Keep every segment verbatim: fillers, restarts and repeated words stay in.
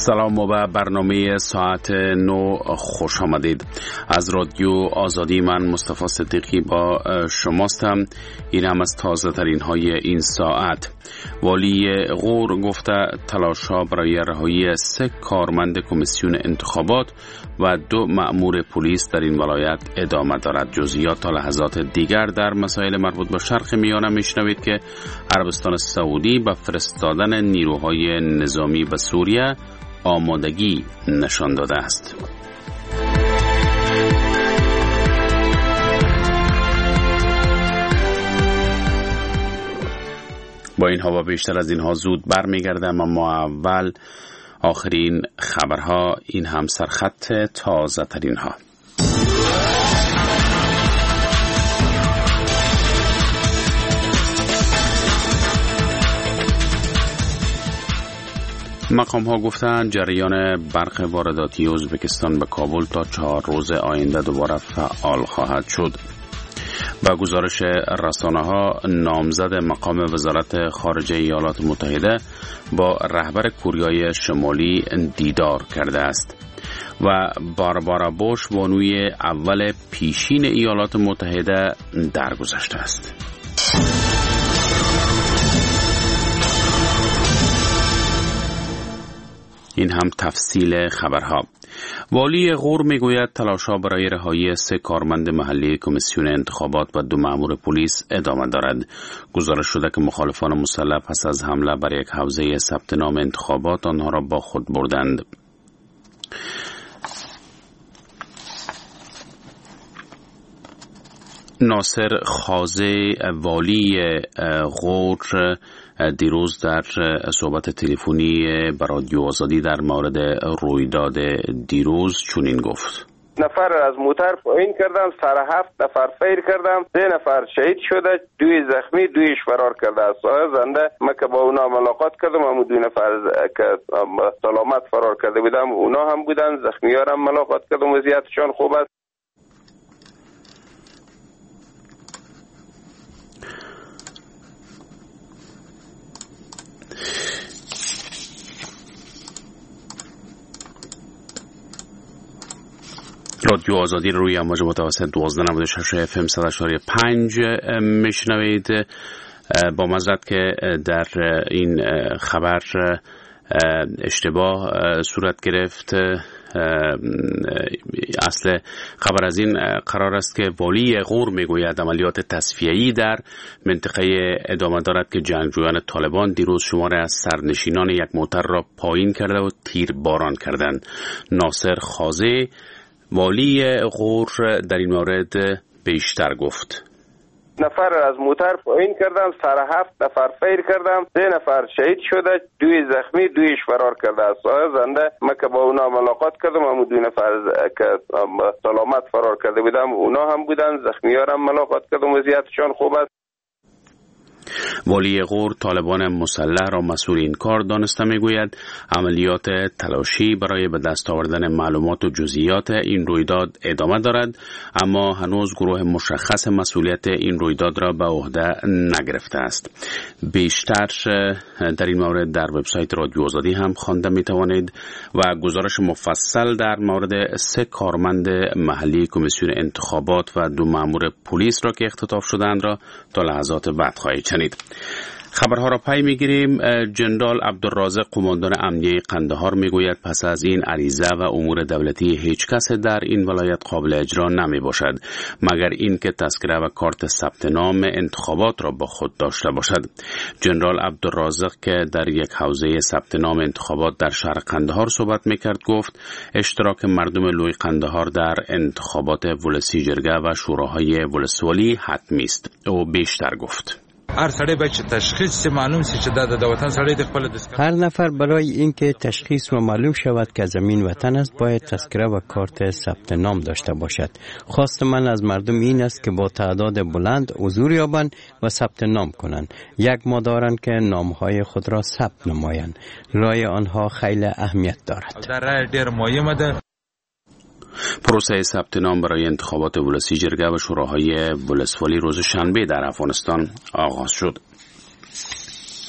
سلام و به برنامه ساعت نو خوش آمدید. از رادیو آزادی من مصطفی صدیقی با شماستم. این هم از تازه ترین های این ساعت. والی غور گفته تلاش‌ها برای رهایی سه کارمند کمیسیون انتخابات و دو مأمور پلیس در این ولایت ادامه دارد. جزئیات تا لحظات دیگر در مسائل مربوط به شرق میانه میشنوید که عربستان سعودی به فرستادن نیروهای نظامی به سوریه آمادگی نشان داده است. با اینها و بیشتر از اینها زود برمیگردم، اما اول آخرین خبرها، این هم سرخط تازه ترین ها. مقام ها گفتند جریان برق وارداتی ازبکستان به کابل تا چهار روز آینده دوباره فعال خواهد شد. با گزارش رسانه ها، نامزد مقام وزارت خارجه ایالات متحده با رهبر کره شمالی دیدار کرده است و باربارا بوش بانوی اول پیشین ایالات متحده درگذشته است. این هم تفصیل خبرها. والی غور میگوید تلاش‌ها برای رهایی سه کارمند محلی کمیسیون انتخابات و دو مأمور پلیس ادامه دارد. گزارش شده که مخالفان مسلح پس از حمله بر یک حوزه ثبت نام انتخابات آنها را با خود بردند. ناصر خازه والی غور دیروز در صحبت تلفنی با رادیو آزادی در مورد رویداد دیروز چنین گفت: نفر از موتر پایین کردم، سر هفت نفر فیر کردم، سه نفر شهید شده، دوی زخمی، دویش فرار کرده است. زنده من که با اونا ملاقات کردم، همون دو نفر که سلامت فرار کرده بودم اونا هم بودن، زخمی ها هم ملاقات کردم، وضعیتشان خوب است. رادیو آزادی روی امواج متوسط دوازده نود و شش اف ام صد و چهار و پنج میشنوید. با معذرت که در این خبر اشتباه صورت گرفت. اصل خبر از این قرار است که والی غور میگوید عملیات تصفیه‌ای در منطقه ادامه دارد که جنگجویان طالبان دیروز شمار از سرنشینان یک موتر را پایین کرده و تیر باران کردند. ناصر خازه والی غور در این مورد بیشتر گفت: نفر از موتر پایین کردم، سر هفت نفر فیر کردم، سه نفر شهید شده، دوی زخمی، دویش فرار کرده است. زنده من که با اونا ملاقات کردم، همون دو نفر که سلامت فرار کرده بودم اونا هم بودن، زخمی ها هم ملاقات کردم، وضعیتشان خوب است. والی غور طالبان مسلح را مسئول این کار دانسته میگوید عملیات تلاشی برای به دست آوردن معلومات و جزئیات این رویداد ادامه دارد، اما هنوز گروه مشخص مسئولیت این رویداد را به عهده نگرفته است. بیشتر در این مورد در وبسایت رادیو آزادی هم خوانده می توانید و گزارش مفصل در مورد سه کارمند محلی کمیسیون انتخابات و دو مأمور پلیس را که اختطاف شدند را تا لحظات بعد خواهید شنید. خبرها را پی میگیریم. جنرال عبدالرازق قماندان امنیه قندهار میگوید پس از این عریضه و امور دولتی هیچ کس در این ولایت قابل اجرا نمی باشد مگر این که تذکره و کارت ثبت نام انتخابات را با خود داشته باشد. جنرال عبدالرازق که در یک حوزه ثبت نام انتخابات در شهر قندهار صحبت میکرد گفت اشتراک مردم لوی قندهار در انتخابات ولسی جرگه و شوراهای ولسوالی حتمی است. او بیشتر گفت: هر سړی باید تشخیص معلوم شي چې دا د وطن سړی د خپل دستګاه. هر نفر برای اینکه تشخیص و معلوم شود که زمین وطن است باید تذکره و کارت ثبت نام داشته باشد. خواست من از مردم این است که با تعداد بلند حضور یابند و ثبت نام کنند. یک ماه دارند که نامهای خود را ثبت نمایند. رای آنها خیلی اهمیت دارد. در رای ډیر مهمه ده. پروسه ثبت نام برای انتخابات ولسی جرگه و شوراهای ولسوالی روز شنبه در افغانستان آغاز شد.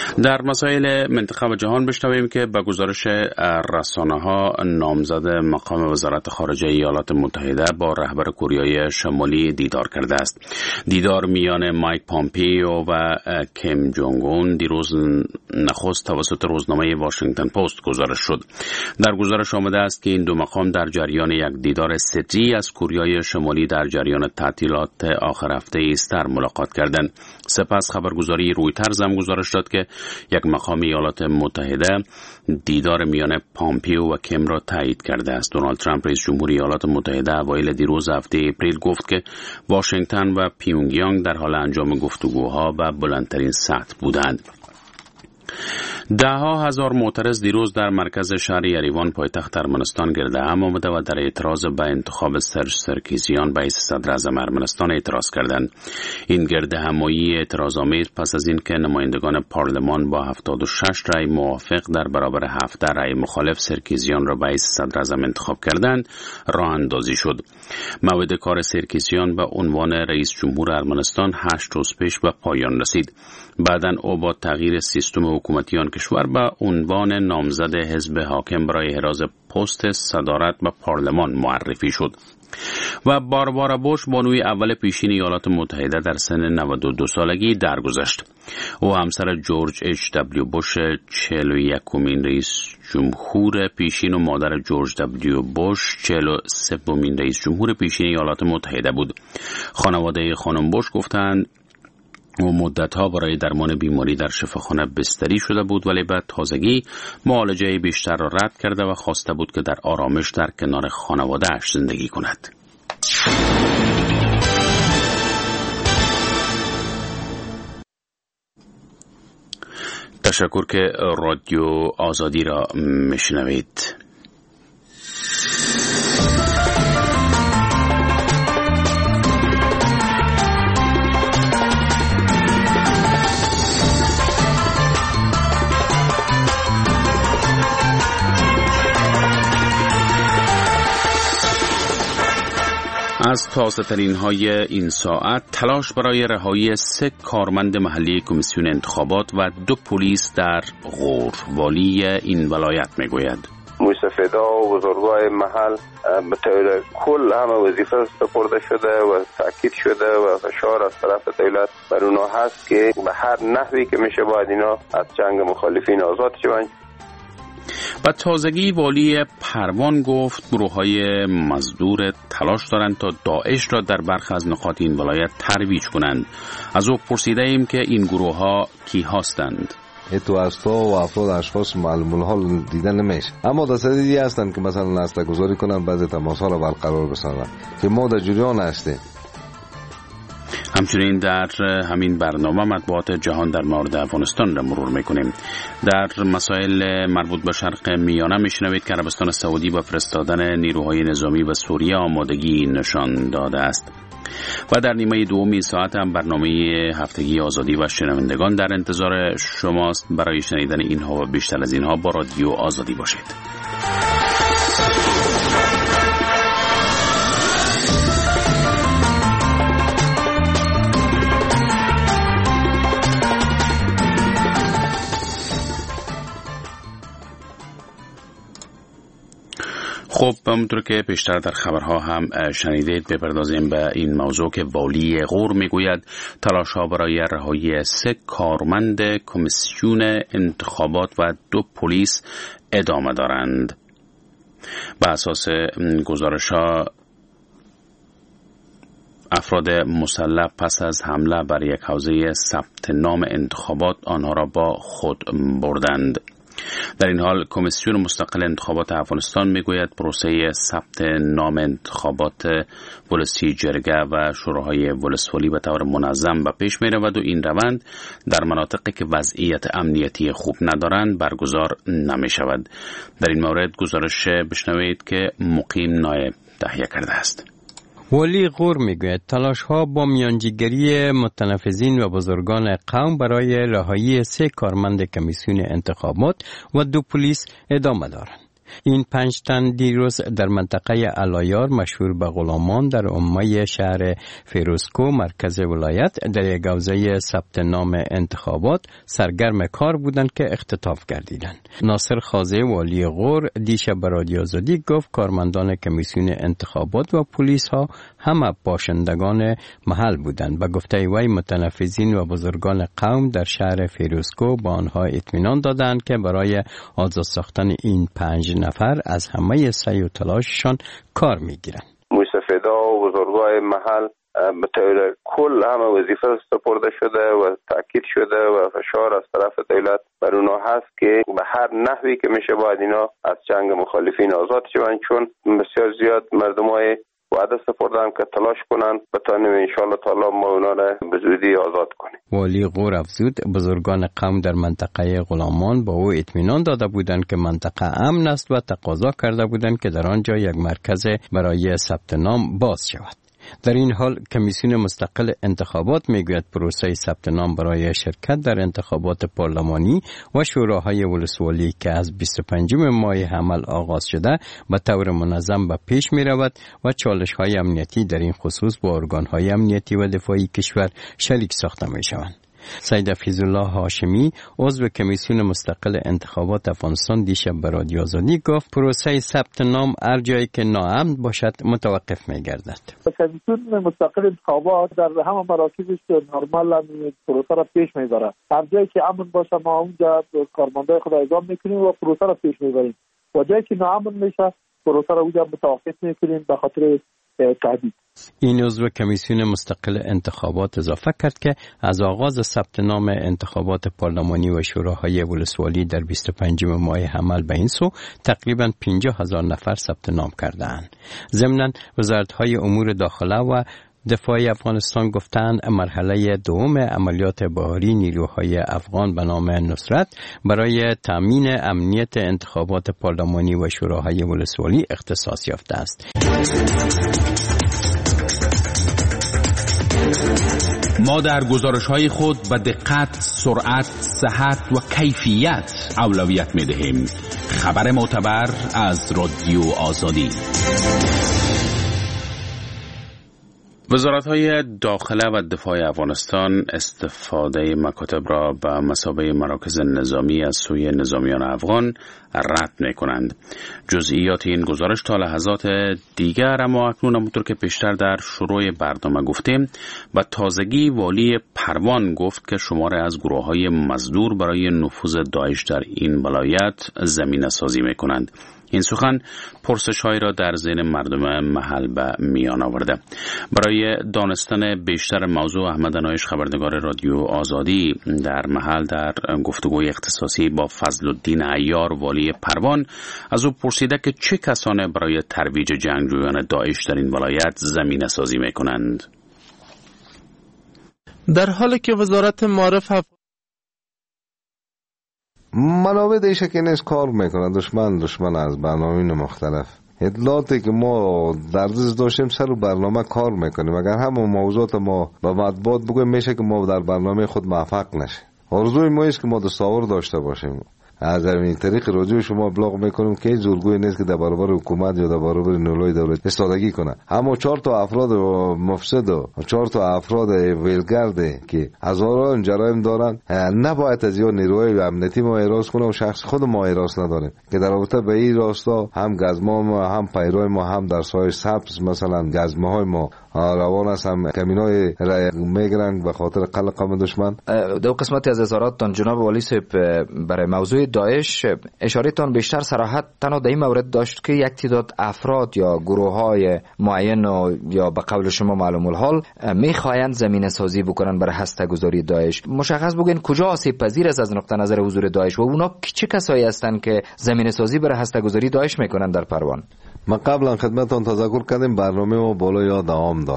در مسائل منطقه و جهان بشنویم که به گزارش رسانه‌ها نامزد مقام وزارت خارجه ایالات متحده با رهبر کره شمالی دیدار کرده است. دیدار میان مایک پامپیو و کیم جونگ اون دیروز نخست توسط روزنامه واشنگتن پست گزارش شد. در گزارش آمده است که این دو مقام در جریان یک دیدار سری از کره شمالی در جریان تعطیلات آخر هفته ایستر ملاقات کردند. سپس خبرگزاری رویترز هم گزارش داد که یک مقام ایالات متحده دیدار میان پامپیو و کیم را تایید کرده است. دونالد ترامپ رئیس جمهوری ایالات متحده اوایل دیروز هفته اپریل گفت که واشنگتن و پیونگیانگ در حال انجام گفتگوها و بلندترین سطح بودند. ده ها هزار معترض دیروز در مرکز شهر یریوان پایتخت ارمنستان گرد هم آمده و در اعتراض به انتخاب سرژ سرکیزیان به حیث صدر اعظم ارمنستان اعتراض کردند. این گرد همایی اعتراض‌آمیز پس از اینکه نمایندگان پارلمان با هفتاد و شش رأی موافق در برابر هفده رأی مخالف سرکیزیان را به حیث صدر اعظم انتخاب کردند راه اندازی شد. موعد کار سرکیزیان به عنوان رئیس جمهور ارمنستان هشت روز پیش به پایان رسید. بعداً او با تغییر سیستم حکومتی آن کشور به عنوان نامزد حزب حاکم برای حراز پست صدارت به پارلمان معرفی شد. و باربارا بوش بانوی اول پیشین ایالات متحده در سن نود و دو سالگی درگذشت. او همسر جورج اچ دبلیو بوش چهل و یکمین رئیس جمهور پیشین و مادر جورج دبلیو بوش چهل و سومین رئیس جمهور پیشین ایالات متحده بود. خانواده خانم بوش گفتند او مدتها برای درمان بیماری در شفاخانه بستری شده بود، ولی بعد تازگی معالجه بیشتر را رد کرده و خواسته بود که در آرامش در کنار خانواده‌اش زندگی کند. تشکر که رادیو آزادی را میشنوید. از تازه ترین های این ساعت، تلاش برای رهایی سه کارمند محلی کمیسیون انتخابات و دو پلیس در غور. والی این ولایت میگوید مستفیدا و بزرگای محل به طور کل همه وظیفه سپرده شده و تاکید شده و فشار از طرف دولت بر اونا هست که به هر نحوی که میشه باید اینا از جنگ مخالفین آزاد شوند. و تازگی والی پروان گفت گروه‌های مزدور تلاش دارند تا داعش را در برخی از نقاط این ولایت ترویج کنند. از او پرسیده ایم که این گروه‌ها کی هستند؟ تو استا و افراد اشخاص معلوم الحال دیده نمیشه، اما دسته دیگی هستند که مثلا نسل گذاری کنند، بعضی تماس‌ها را برقرار بسازند که ما در جریان هستیم. همچنین در همین برنامه مطبوعات جهان در مورد افغانستان را مرور میکنیم. در مسائل مربوط به شرق میانه میشنوید که عربستان سعودی با فرستادن نیروهای نظامی به سوریه آمادگی نشان داده است. و در نیمه دومی ساعت هم برنامه هفتگی آزادی و شنوندگان در انتظار شماست. برای شنیدن اینها و بیشتر از اینها با رادیو آزادی باشید. خب همونطور که پیشتر در خبرها هم شنیدید، بپردازیم به این موضوع که والی غور میگوید تلاش ها برای رهایی سه کارمند کمیسیون انتخابات و دو پلیس ادامه دارند. به اساس گزارش ها افراد مسلح پس از حمله بر یک حوزه ثبت نام انتخابات آنها را با خود بردند. در این حال کمیسیون مستقل انتخابات افغانستان میگوید پروسه ثبت نام انتخابات ولسی جرگه و شوراهای ولسوالی به طور منظم به پیش میرود و این روند در مناطقی که وضعیت امنیتی خوب ندارند برگزار نمی شود. در این مورد گزارش بشنوید که مقیم نایب تهیه کرده است. والی غور میگوید تلاش ها با میانجیگری متنفذین و بزرگان قوم برای رهایی سه کارمند کمیسیون انتخابات و دو پلیس ادامه دارند. این پنج تن دیروز در منطقه علایار مشهور به غلامان در عمه شهر فیروزکو مرکز ولایت در یک حوزه ثبت نام انتخابات سرگرم کار بودند که اختطاف گردیدند. ناصر خازه والی غور دیشب به رادیو آزادی گفت کارمندان کمیسیون انتخابات و پلیس ها همه باشندگان محل بودند. به گفته وی متنفذین و بزرگان قوم در شهر فیروزکو با آنها اطمینان دادند که برای آزاد ساختن این پنج نفر از همه سعی و تلاششان کار میگیرند. مستفیدا و بزرگای محل به طور کل همه وظیفه سپرده شده و تاکید شده و فشار از طرف دولت بر اونا هست که به هر نحوی که میشه باید اینا از جنگ مخالفین آزاد شوند، چون بسیار زیاد مردمای وعده سپردن که تلاش کنن بتانیم انشالله تعالی ما اونا را به زودی آزاد کنیم. والی غور افزود بزرگان قوم در منطقه غلامان با او اطمینان داده بودند که منطقه امن است و تقاضا کرده بودند که در آنجا یک مرکز برای ثبت نام باز شود. در این حال کمیسیون مستقل انتخابات میگوید پروسه ثبت نام برای شرکت در انتخابات پارلمانی و شوراهای ولسوالی که از بیست و پنجم ماه حمل آغاز شده به طور منظم به پیش می رود و چالش های امنیتی در این خصوص با ارگان های امنیتی و دفاعی کشور شریک ساخته می شوند. سید فیض‌الله هاشمی عضو کمیسیون مستقل انتخابات افغانستان دیشب به رادیو آزادی گفت پروسه ثبت نام هر جایی که ناامن باشد متوقف می‌گردد. کمیسیون مستقل انتخابات در همه مراکزش نرمال این پروسه را پیش می‌برد. هر جایی که امن باشه ما اونجا کارمندای خود اعزام می‌کنیم و پروسه را پیش می‌بریم. و جایی که ناامن میشه پروسه را اونجا متوقف می‌کنیم به خاطر تهدید. این عضو کمیسیون مستقل انتخابات اضافه کرد که از آغاز ثبت نام انتخابات پارلمانی و شوراهای ولسوالی در بیست و پنجم ماه حمل به این سو تقریباً پنجاه هزار نفر ثبت نام کردند. ضمناً وزارت‌های امور داخله و دفاع افغانستان گفتند مرحله دوم عملیات بهاری نیروهای افغان به نام نصرت برای تامین امنیت انتخابات پارلمانی و شوراهای ولسوالی اختصاص یافته است. ما در گزارش‌های خود به دقت، سرعت، صحت و کیفیت اولویت می‌دهیم. خبر معتبر از رادیو آزادی. وزارت‌های داخله و دفاع افغانستان استفاده مکاتب را به مثابه مراکز نظامی از سوی نظامیان افغان رد می‌کنند. جزئیات این گزارش تا لحظات دیگر، اما اکنون همونطور که پیشتر در شروع برنامه گفتیم و تازگی والی پروان گفت که شماره از گروه‌های مزدور برای نفوذ داعش در این ولایت زمینه سازی می‌کنند. این سخن پرسش‌هایی را در ذهن مردم محل به میان آورده. برای دانستن بیشتر موضوع احمد انایش خبرنگار رادیو آزادی در محل در گفتگوی اختصاصی با فضل الدین عیار والی پروان از او پرسیده که چه کسانی برای ترویج جنگجویان داعش در این ولایت زمینه سازی می‌کنند. در حالی که وزارت معارف منابع دیشه که نیست کار میکنن دشمن دشمن از برنامه مختلف اطلاعاتی که ما در دست داشتیم سر برنامه کار میکنیم. اگر همون موضوعات ما به مطبوعات بگویم میشه که ما در برنامه خود موفق نشیم. آرزوی ما است که ما دستاور داشته باشیم. از این طریق رادیو شما ابلاغ میکنیم که زورگوی نیست که در برابر حکومت یا در برابر نیروهای دولت استادگی کنه. اما چهار تا افراد مفسد و چهار تا افراد ویلگرد که هزاران جرایم دارن نباید از این نیروهای امنیتی ما اعراض کنه و شخص خود ما اعراض نداره که در رابطه به این راستا هم گزما ما هم پیروی ما هم در سایه سبز مثلا گزمه های ما روان است، هم کمینای میگرن به خاطر قلقم دشمن. دو قسمتی از اظهاراتتان جناب والی صاحب برای موضوع داعش اشاره تان بیشتر صراحت تنها در این مورد داشت که یک تعداد افراد یا گروه های معین یا به قول شما معلوم الحال میخواهند زمینه سازی بکنن برای هسته گذاری داعش. مشخص بگین کجا آسیب پذیر است از نقطه نظر حضور داعش و اونا چه کسایی هستند که زمینه سازی برای هسته گذاری داعش میکنن در پروان؟ ما قبلا خدمتتان تذکر کردیم برنامه ما بالا یا دوام داره.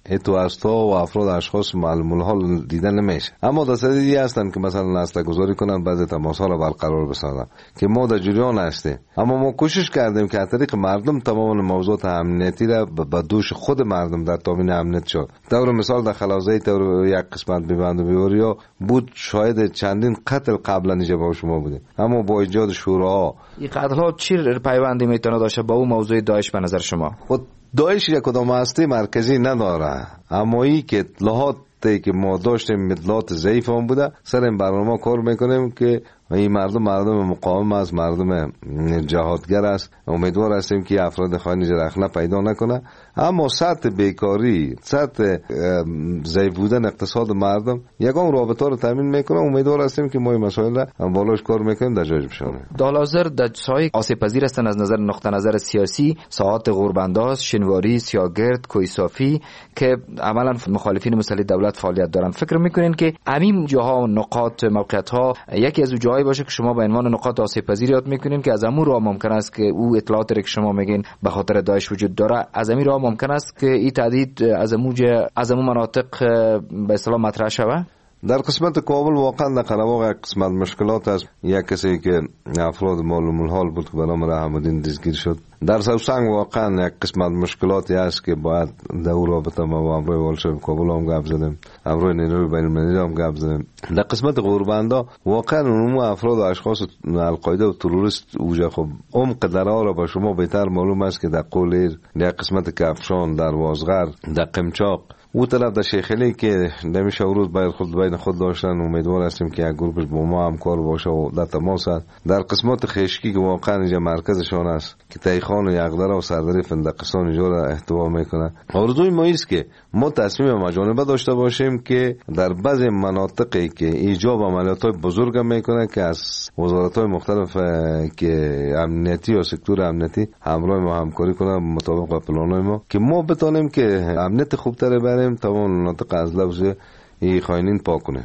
توسط و افراد اشخاص معلوم الحال دیده نمیشه. اما دسته‌ای هستن که مثلا نسل گذاری کنن، بعضی تماس‌ها را برقرار بسازن که ما در جریان هستیم. اما ما کوشش کردیم که از طریق مردم تمام موضوعات امنیتی را به دوش خود مردم در تامین امنیت شد. طور مثال در خلازه طور یک قسمت ببند و بیوریا بود، شاید چندین قتل قبلا اینجا با شما بودیم، اما با ایجاد شوراها این قتل ها چی پیوندی میتونه داشته با اون موضوع داعش به نظر شما؟ خود داعش یک کدام هسته مرکزی نداره، اما ای که اطلاعات که ما داشتیم اطلاعات ضعیف هم بوده، سر این برنامه کار میکنیم که این مردم مردم مقاوم است، مردم جهادگر است. امیدوار هستیم که افراد خائن رخنه پیدا نکنه. اما سطح بیکاری، سطح ضعیف بودن اقتصاد مردم یگان رابطه رو تامین میکنه. امیدوار هستیم که ما این مسائل را بالاش کار میکنیم در جایش بشونه. در حاضر در سایه آسیب پذیر هستن از نظر نقطه نظر سیاسی ساعات غوربنداز، شنواری، سیاگرد، کوهصافی که عملا مخالفین مسلح دولت فعالیت دارن. فکر میکنین که همین جاها و نقاط موقعیت ها یکی از جاهایی باشه که شما به عنوان نقاط آسیب پذیر یاد میکنین که از امور را ممکن است که او اطلاعاتی که شما میگین به خاطر داعش وجود داره، از امیر را ممکن است که این تهدید از اموج از امو مناطق به اصطلاح مطرح شود؟ در قسمت کابل واقعا در قره‌باغ یک قسمت مشکلات است. یک کسی که افراد معلوم الحال بود که به نام رحم‌الدین دستگیر شد. در سوسنگ واقعا یک قسمت مشکلاتی است که باید در او رابطه ما با امروی والشب کابل هم گپ زدیم، امروی نیروی بین المللی هم گپ زدیم. در قسمت غوربندا واقعا عموم افراد و اشخاص القاعده و تروریست اوجه خب عمق درها را به شما بهتر معلوم است که در قولیر، در قسمت کفشان، در وازغر، در قمچاق او طرف در شیخلی که نمیشه روز باید خود بین خود داشتن. امیدوار هستیم که یک گروپش با ما همکار باشه و در تماس است. در قسمت خشکی که واقعا اینجا مرکزشان است که تایخان و یغدره و سرداری فندقستان اینجا را احتوا میکنه. آرزوی ما است که ما تصمیم مجانبه داشته باشیم که در بعضی مناطقی که ایجاب عملیات‌های بزرگ میکنه که از وزارت‌های مختلف که امنیتی و سکتور امنیتی همراه ما همکاری کنه مطابق با پلان‌های ما که ما بتونیم که امنیت خوبتر بریم تمام مناطق از لفظ این خائنین پاک کنه.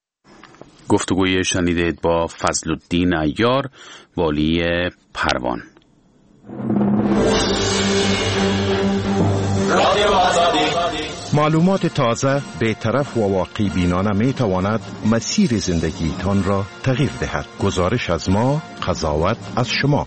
گفتگوی شنیدید با فضل الدین عیار، والی پروان. معلومات تازه، بی‌طرف و واقع بینانه می تواند مسیر زندگیتان را تغییر دهد. گزارش از ما، قضاوت از شما.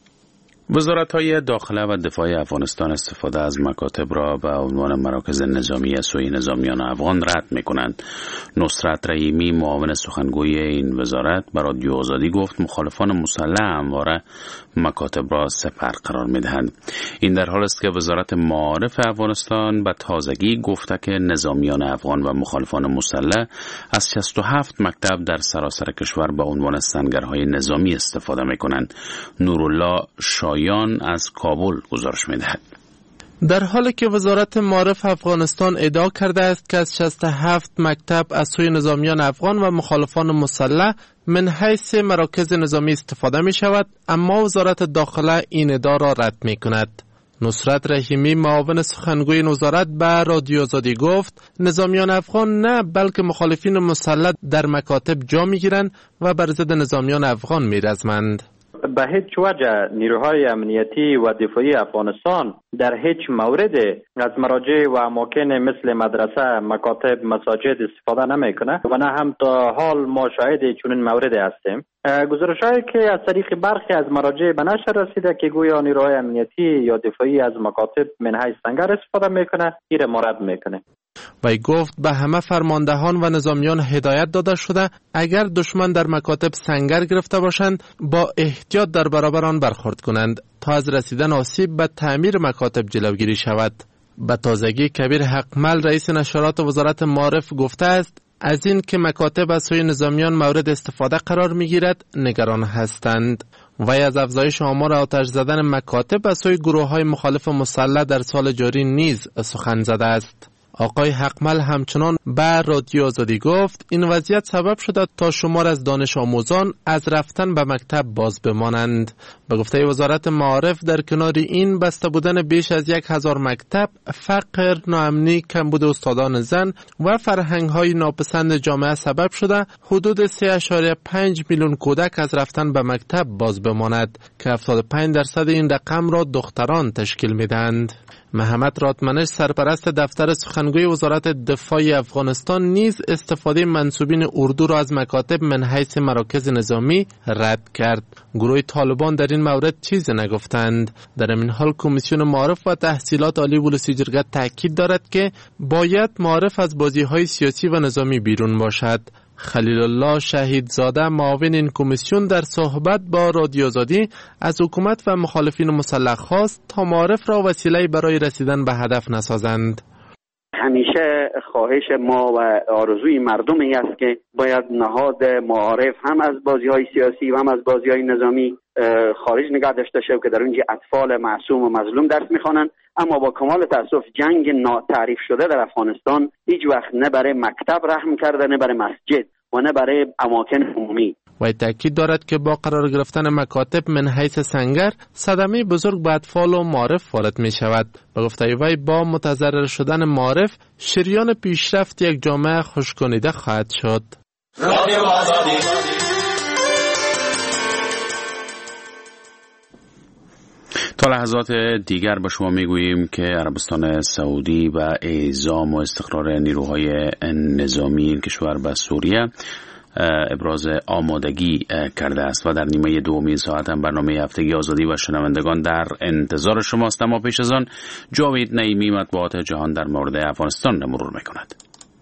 وزارت‌های داخله و دفاع افغانستان استفاده از مکاتب را به عنوان مراکز نظامی سوی نظامیان افغان رد می‌کنند. نصرت رحیمی، معاون سخنگوی این وزارت، به رادیو آزادی گفت مخالفان مسلح همواره مکاتب را سپر قرار می‌دهند. این در حالی است که وزارت معارف افغانستان به تازگی گفته که نظامیان افغان و مخالفان مسلح از شصت و هفت مکتب در سراسر کشور به عنوان سنگرهای نظامی استفاده می‌کنند. نورالله شایان از کابل گزارش می‌دهد. در حالی که وزارت معارف افغانستان ادعا کرده است که از شصت و هفت مکتب از سوی نظامیان افغان و مخالفان مسلح من حیث مراکز نظامی استفاده می شود، اما وزارت داخله این ادعا را رد می کند. نصرت رحیمی، معاون سخنگوی این وزارت، به رادیو آزادی گفت نظامیان افغان نه بلکه مخالفین مسلح در مکاتب جا می گیرند و بر ضد نظامیان افغان می رزمند. به هیچ وجه نیروهای امنیتی و دفاعی افغانستان در هیچ مورد از مراجع و اماکن مثل مدرسه، مکاتب، مساجد استفاده نمی کنه و نه هم تا حال ما شاهد چنین موردی هستیم. گزارش‌هایی که از طریق برخی از مراجع به نشر رسیده که گویا نیروهای امنیتی یا دفاعی از مکاتب منهای سنگر استفاده میکنه، این ما رد میکنه. وی گفت به همه فرماندهان و نظامیان هدایت داده شده اگر دشمن در مکاتب سنگر گرفته باشند با احتیاط در برابر آن برخورد کنند تا از رسیدن آسیب به تعمیر مکاتب جلوگیری شود. به تازگی کبیر حقمل، رئیس نشرات وزارت معارف، گفته است از این که مکاتب از سوی نظامیان مورد استفاده قرار میگیرد نگران هستند. وی از افزایش آمار آتش زدن مکاتب از سوی گروه‌های مخالف مسلح در سال جاری نیز سخن زده است. آقای حقمل همچنان به رادیو آزادی گفت این وضعیت سبب شده تا شمار از دانش آموزان از رفتن به مکتب باز بمانند. به گفته وزارت معارف در کنار این بسته بودن بیش از یک هزار مکتب، فقر، ناامنی، کمبود استادان زن و فرهنگ های ناپسند جامعه سبب شده حدود سه ممیز پنج میلیون کودک از رفتن به مکتب باز بماند که هفتاد و پنج درصد این رقم را دختران تشکیل میدهند. محمد راتمنش سرپرست دفتر سخنگوی وزارت دفاع افغانستان نیز استفاده منسوبین اردو را از مکاتب من حیث مراکز نظامی رد کرد. گروه طالبان در این مورد چیزی نگفتند. در این حال کمیسیون معارف و تحصیلات عالی ولسی جرگه تاکید دارد که باید معارف از بازی‌های سیاسی و نظامی بیرون باشد. خلیل الله شهیدزاده معاون این کمیسیون در صحبت با رادیو آزادی از حکومت و مخالفین مسلح خواست تا معارف را وسیله برای رسیدن به هدف نسازند. همیشه خواهش ما و آرزوی مردمی است که باید نهاد معارف هم از بازی‌های سیاسی و هم از بازی‌های نظامی خارج نگه داشته شد که در اونجا اطفال معصوم و مظلوم درس می‌خوانند. اما با کمال تأسف جنگ ناتعریف شده در افغانستان هیچ وقت نه برای مکتب رحم کرده، نه برای مسجد و نه برای اماکن عمومی. و تاکید دارد که با قرار گرفتن مکاتب من حیث سنگر صدمه بزرگ به اطفال و معارف وارد می شود. به گفته وی با متضرر شدن معارف شریان پیشرفت یک جامعه خوشکنیده خواهد شد. تا لحظات دیگر به شما میگوییم که عربستان سعودی و اعزام و استقرار نیروهای نظامی این کشور به سوریه ابراز آمادگی کرده است و در نیمه دومین ساعت هم برنامه هفتگی آزادی و شنوندگان در انتظار شماست. اما پیش از آن جاوید نعیمی مطبوعات جهان در مورد افغانستان مرور میکند.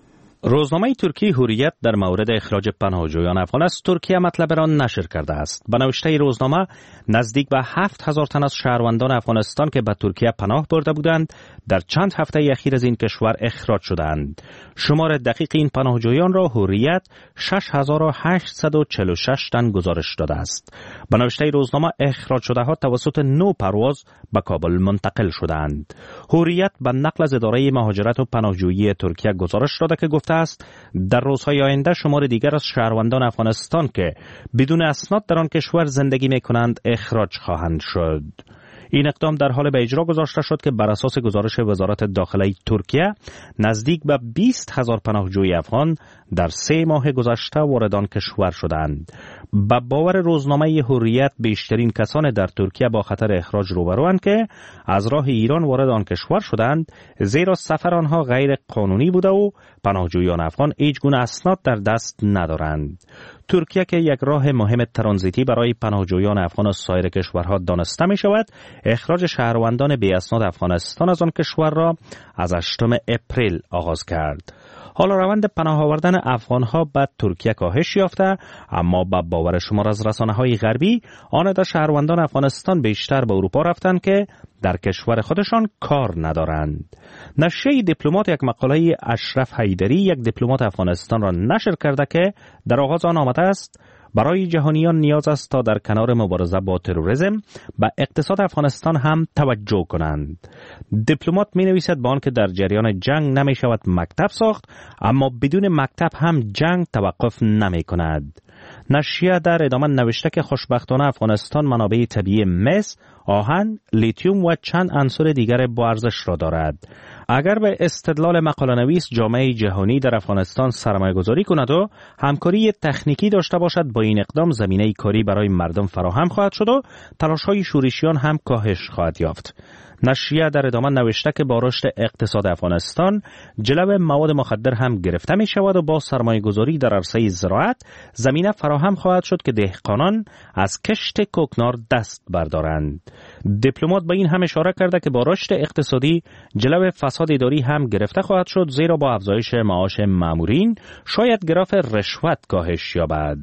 روزنامه ترکی حریت در مورد اخراج پناهجویان افغان از ترکیه مطلب را نشر کرده است. به نوشته روزنامه نزدیک به هفت هزار تن از شهروندان افغانستان که به ترکیه پناه برده بودند در چند هفته اخیر از این کشور اخراج شدند. شمار دقیق این پناهجویان را حریت شش هزار و هشتصد و چهل و شش تن گزارش داده است. به نوشته روزنامه اخراج شده ها توسط نو پرواز به کابل منتقل شدند. حریت به نقل از اداره مهاجرت و پناهجویی ترکیه گزارش داده که گفته است در روزهای آینده شمار دیگر از شهروندان افغانستان که بدون اسناد در آن کشور زندگی می‌کنند اخراج خواهند شد. این اقدام در حال به اجرا گذاشته شد که بر اساس گزارش وزارت داخله ترکیه نزدیک به بیست هزار پناهجوی افغان در سه ماه گذشته وارد آن کشور شدند. به باور روزنامه حریت بیشترین کسان در ترکیه با خطر اخراج روبروند که از راه ایران وارد آن کشور شدند، زیرا سفر آنها غیر قانونی بوده و پناهجویان افغان هیچ گونه اسناد در دست ندارند. ترکیه که یک راه مهم ترانزیتی برای پناهجویان افغان از سایر کشورها دانسته می شود، اخراج شهروندان بی اسناد افغانستان از آن کشور را از هشتم اپریل آغاز کرد. حالا روند پناه آوردن افغانها به ترکیه کاهش یافته، اما با باور شمار از رسانه‌های غربی آن در شهروندان افغانستان بیشتر به اروپا رفتند که در کشور خودشان کار ندارند. نشریه دیپلمات یک مقاله اشرف حیدری یک دیپلمات افغانستان را نشر کرده که در آغاز آن آمده است برای جهانیان نیاز است تا در کنار مبارزه با تروریسم به اقتصاد افغانستان هم توجه کنند. دیپلمات می نویسد با آنکه در جریان جنگ نمی شود مکتب ساخت، اما بدون مکتب هم جنگ توقف نمی کند. نشریه در ادامه نوشته که خوشبختانه افغانستان منابع طبیعی مس، آهن، لیتیوم و چند عنصر دیگر با ارزش را دارد. اگر به استدلال مقاله نویس جامعه جهانی در افغانستان سرمایه گذاری کند و همکاری تکنیکی داشته باشد، با این اقدام زمینه کاری برای مردم فراهم خواهد شد و تلاش‌های شورشیان هم کاهش خواهد یافت. نشریه در ادامه نوشته که با رشد اقتصاد افغانستان جلو مواد مخدر هم گرفته می شود و با سرمایه گذاری در عرصه زراعت زمینه فراهم خواهد شد که دهقانان از کشت کوکنار دست بردارند. دیپلمات به این هم اشاره کرده که با رشد اقتصادی جلو فساد اداری هم گرفته خواهد شد، زیرا با افزایش معاش مامورین شاید گراف رشوت کاهش یابد.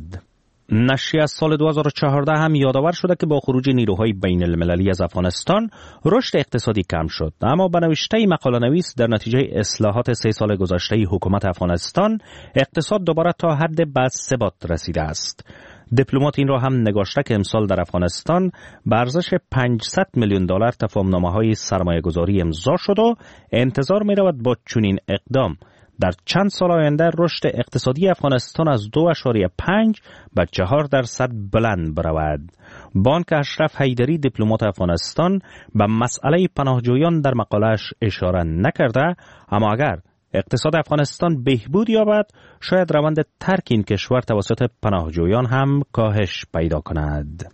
نشریه از سال دو هزار و چهارده هم یادآور شده که با خروج نیروهای بین المللی از افغانستان رشد اقتصادی کم شد، اما به نوشته مقاله نویس در نتیجه اصلاحات سه سال گذشته حکومت افغانستان اقتصاد دوباره تا حد بد ثبات رسیده است. دیپلمات این را هم نگاشته که امسال در افغانستان به ارزش پانصد میلیون دلار تفاهمنامه‌های سرمایه‌گذاری امضا شد و انتظار می‌رود با چنین اقدام در چند سال آینده رشد اقتصادی افغانستان از دو اشاریه پنج به چهار درصد بلند برود. بانک اشرف حیدری دیپلمات افغانستان به مسئله پناهجویان در مقاله‌اش اشاره نکرده، اما اگر اقتصاد افغانستان بهبود یابد شاید روند ترک این کشور توسط پناهجویان هم کاهش پیدا کند.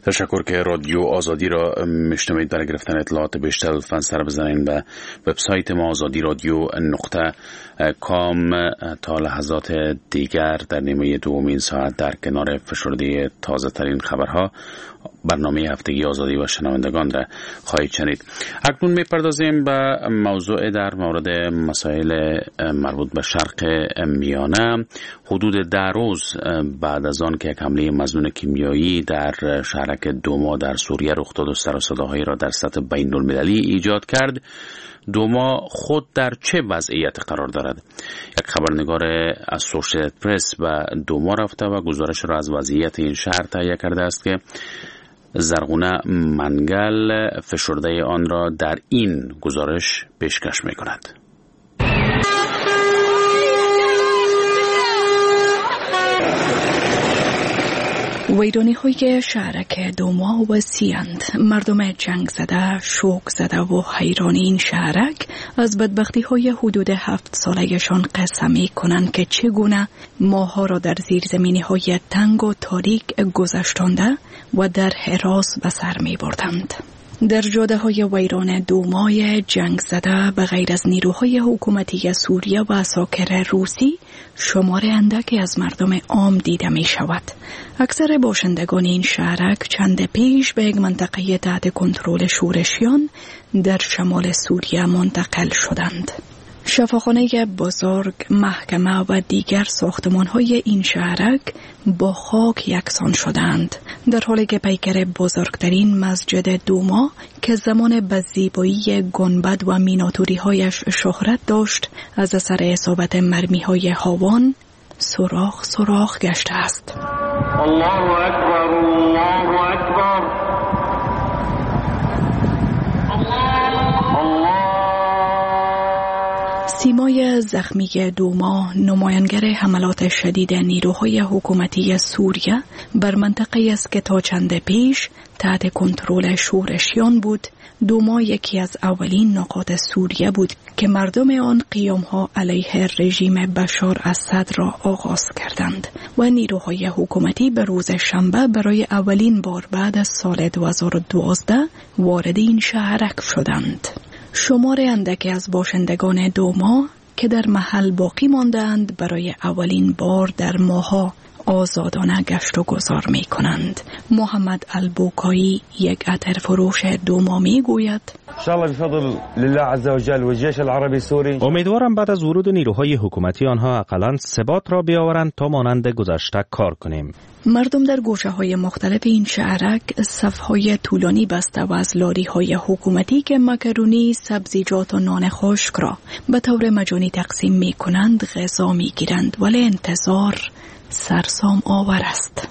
تشکر که رادیو آزادی را میشنوید. برای گرفتن اطلاعات بیشتر لطفاً سر بزنید به وبسایت ما آزادی رادیو نقطه کام. تا لحظات دیگر در نیمه دومین ساعت در کنار فشرده تازه ترین خبرها برنامه هفتگی آزادی و شنوندگان را خواهید شنید. اکنون میپردازیم به موضوع در مورد مسائل مربوط به شرق میانه. حدود ده روز بعد از آن که یک حمله مظنون کیمیایی در شهرک دوما در سوریه رخ داد و سر و صداهایی را در سطح بین المللی ایجاد کرد، دوما خود در چه وضعیت قرار دارد؟ یک خبرنگار اسوسییتد پرس به دوما رفته و گزارش را از وضعیت این شهر تهیه کرده است که زرغونه منگل فشرده آن را در این گزارش پیشکش می کند. ویرانی های شهرک دوما وسیعند. مردم جنگ زده، شوک زده و حیران این شهرک از بدبختی های حدود هفت سالهشان قصه می کنند که چگونه ماها را در زیرزمینی های تنگ و تاریک گذشتانده و در هراس به سر می بردند. در جاده های ویران دومای جنگ زده به غیر از نیروهای حکومتی سوریه و عساکر روسی شمار اندکی از مردم عام دیده می شود. اکثر باشندگان این شهرک چند پیش به یک منطقه تحت کنترل شورشیان در شمال سوریه منتقل شدند. شفاخانه بزرگ، محکمه و دیگر ساختمان‌های این شهرک با خاک یکسان شدند، در حالی که پیکر بزرگترین مسجد دوما که زمان به زیبایی گنبد و میناتوری‌هایش شهرت داشت از اثر اصابت مرمی‌های هاوان سوراخ سوراخ گشته است. الله اکبر، الله اکبر. سیمای زخمی دوما نمایانگر حملات شدید نیروهای حکومتی سوریه بر منطقه است که تا چند پیش تحت کنترل شورشیان بود. دوما یکی از اولین نقاط سوریه بود که مردم آن قیامها علیه رژیم بشار اسد را آغاز کردند و نیروهای حکومتی به روز شنبه برای اولین بار بعد از سال دو هزار و دوازده وارد این شهرک شدند. شمار اندکی از باشندگان دوما که در محل باقی ماندند برای اولین بار در ماها آزادانه گشت و گذار می کنند. محمد البوکایی یک عطر فروش دوما می گوید امیدوارم بعد از ورود نیروهای حکومتی آنها اقلاً ثبات را بیاورند تا مانند گذشته کار کنیم. مردم در گوشه های مختلف این شهرک صفهای طولانی بسته و از لاری های حکومتی که مکرونی، سبزیجات و نان خشک را به طور مجانی تقسیم می کنند غذا می گیرند، ولی انتظار سرسام آور است.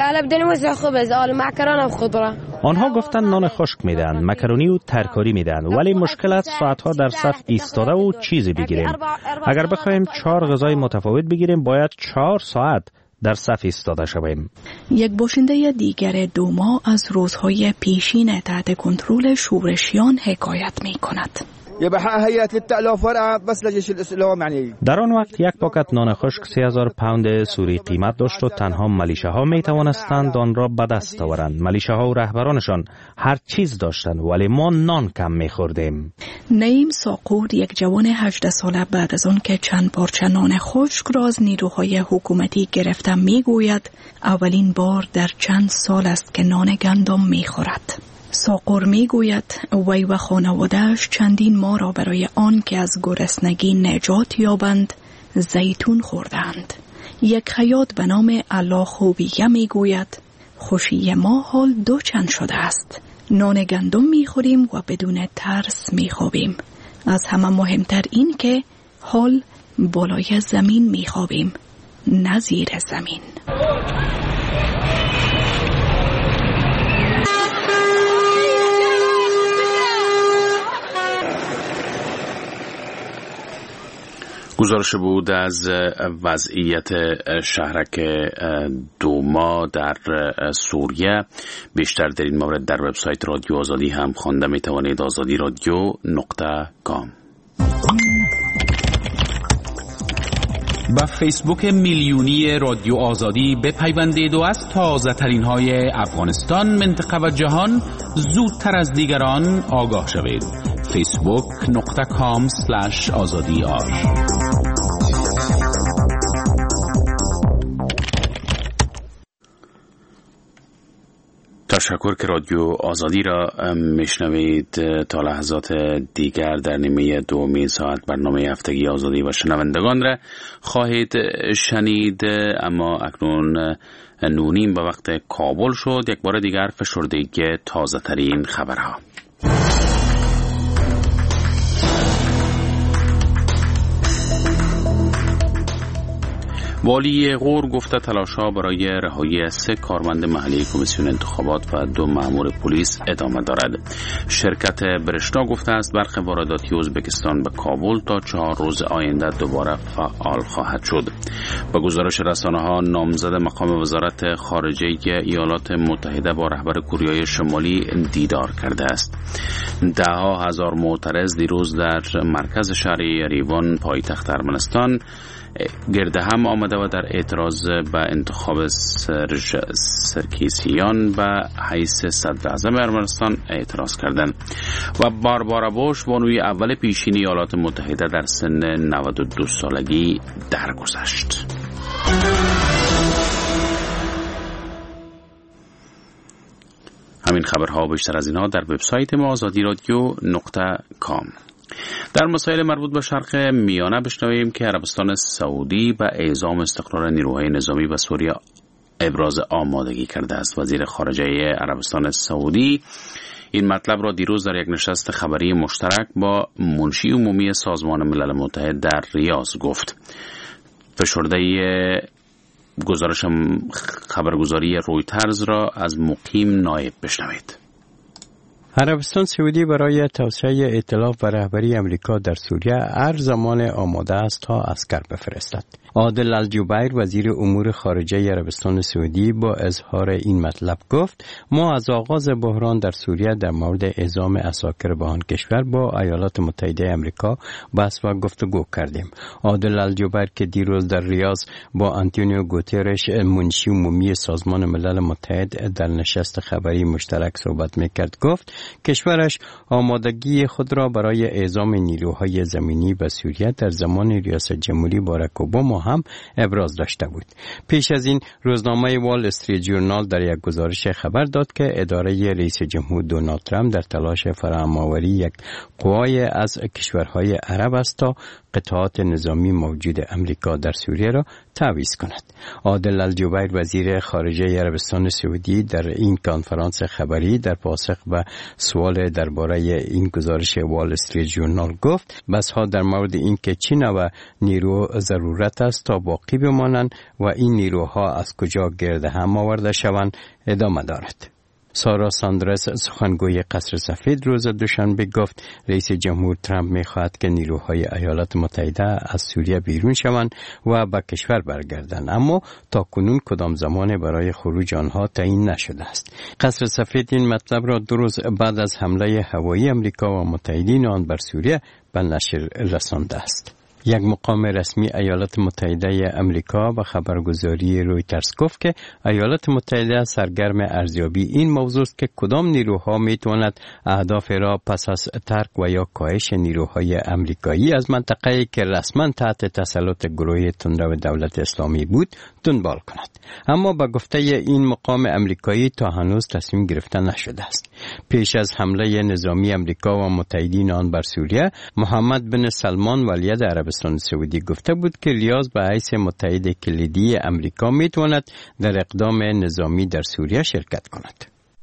آنها گفتند نان خشک میدن، مکرونی و ترکاری میدن، ولی مشکل است ساعتها در صف ایستاده و چیزی بگیریم. اگر بخوایم چهار غذای متفاوت بگیریم باید چهار ساعت در صف ایستاده شویم. یک باشنده دیگر دوما از روزهای پیشین تحت کنترل شورشیان حکایت می کند. در آن وقت یک پاکت نان خشک سه هزار پوند سوری قیمت داشت و تنها ملیشه ها می توانستند آن را به دست آورند. ملیشه ها و رهبرانشان هر چیز داشتند ولی ما نان کم می خوردیم. نعیم ساقور یک جوان هجده ساله بعد از آن که چند پارچه نان خشک را از نیروهای حکومتی گرفته می گوید اولین بار در چند سال است که نان گندم می خورد. ساقور می گوید وی و خانواده‌اش چندین ماه را برای آن که از گرسنگی نجات یابند زیتون خوردند. یک خیاط به نام الله خوبیه می گوید خوشی ما حال دو چند شده است. نان گندم می خوریم و بدون ترس می خوابیم. از همه مهمتر این که حال بالای زمین می خوابیم، نه زیر زمین. گزارش بود از وضعیت شهرک دوما در سوریه. بیشتر در این مورد در وبسایت رادیو آزادی هم خوانده می توانید. آزادی رادیو نقطه کام. به فیسبوک میلیونی رادیو آزادی بپیوندید و از تازه ترین های افغانستان، منطقه و جهان زودتر از دیگران آگاه شوید. فیسبوک نقطه کام سلش آزادی آر. تشکر که رادیو آزادی را میشنوید. تا لحظات دیگر در نیمه دومین ساعت برنامه هفتگی آزادی و شنوندگان را خواهید شنید. اما اکنون نونیم به وقت کابل شد. یک بار دیگر فشردگی تازه ترین خبرها. والی غور گفته تلاش‌ها برای رهایی سه کارمند محلی کمیسیون انتخابات و دو مأمور پلیس ادامه دارد. شرکت برشتا گفته است برق وارداتی ازبکستان به کابل تا چهار روز آینده دوباره فعال خواهد شد. با گزارش رسانه‌ها نامزد مقام وزارت خارجه ایالات متحده با رهبر کره شمالی دیدار کرده است. ده‌ها هزار معترض دیروز در مرکز شهر یریوان پایتخت ارمنستان گرد هم آمده و در اعتراض به انتخاب سرژ سرکیسیان به حیث صدر اعظم ارمنستان اعتراض کردند. و باربارا بوش بانوی اول پیشین ایالات متحده در سن نود و دو سالگی درگذشت. همین خبرها و بیشتر از اینها در وبسایت ما آزادی رادیو نقطه کام. در مسائل مربوط به شرق میانه بشنویم که عربستان سعودی به اعزام استقرار نیروهای نظامی به سوریه ابراز آمادگی کرده است. وزیر خارجه عربستان سعودی این مطلب را دیروز در یک نشست خبری مشترک با منشی عمومی سازمان ملل متحد در ریاض گفت. فشرده گزارش خبرگزاری رویترز را از مقیم نایب بشنوید. عربستان سعودی برای توسعه ائتلاف و رهبری امریکا در سوریه هر زمان آماده است تا عسکر بفرستد. عادل الجبیر وزیر امور خارجه عربستان سعودی با اظهار این مطلب گفت ما از آغاز بحران در سوریه در مورد اعزام عساکر به آن کشور با ایالات متحده امریکا بحث و گفتگو کردیم. عادل الجبیر که دیروز در ریاض با آنتونیو گوترش منشی عمومی سازمان ملل متحد در نشست خبری مشترک صحبت میکرد گفت کشورش آمادگی خود را برای اعزام نیروهای زمینی به سوریه در زمان ریاست جمهوری باراک اوباما هم ابراز داشته بود. پیش از این روزنامه وال استریت جورنال در یک گزارش خبر داد که اداره رئیس جمهور دونالد ترامپ در تلاش فراهم‌آوری یک قوای از کشورهای عرب است تا قطعات نظامی موجود امریکا در سوریه را تعویض کند. عادل الجبیر وزیر خارجه عربستان سعودی در این کنفرانس خبری در پاسخ به سوال درباره این گزارش وال استریت جورنال گفت بسها در مورد این که چه نوع نیرو ضرورت است تا باقی بمانند و این نیروها از کجا گرد هم آورده شوند ادامه دارد. سارا ساندرس سخنگوی قصر سفید روز دوشنبه گفت رئیس جمهور ترامپ می‌خواهد که نیروهای ایالات متحده از سوریه بیرون شوند و به کشور برگردند، اما تا کنون کدام زمان برای خروج آنها تعیین نشده است. قصر سفید این مطلب را دو روز بعد از حمله هوایی امریکا و متحدین آن بر سوریه به نشر رسانده است. یک مقام رسمی ایالات متحده امریکا به خبرگزاری رویترز گفت که ایالات متحده سرگرم ارزیابی این موضوع است که کدام نیروها میتواند اهداف را پس از ترک و یا کاهش نیروهای امریکایی از منطقه‌ای که رسما تحت تسلط گروه تندرو دولت اسلامی بود دنبال کند. اما به گفته این مقام امریکایی تا هنوز تصمیم گرفته نشده است. پیش از حمله نظامی امریکا و متحدین آن بر سوریه، محمد بن سلمان ولیعهد عربستان سعودی گفته بود که ریاض به حیث متحد کلیدی امریکا میتواند در اقدام نظامی در سوریه شرکت کند.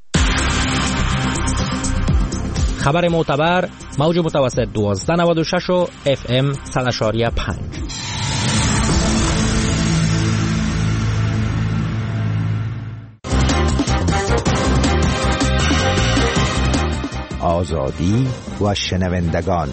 خبر معتبر موج متوسط دوازده نود و شش و اف ام صد و پنج. آزادی و شنوندگان.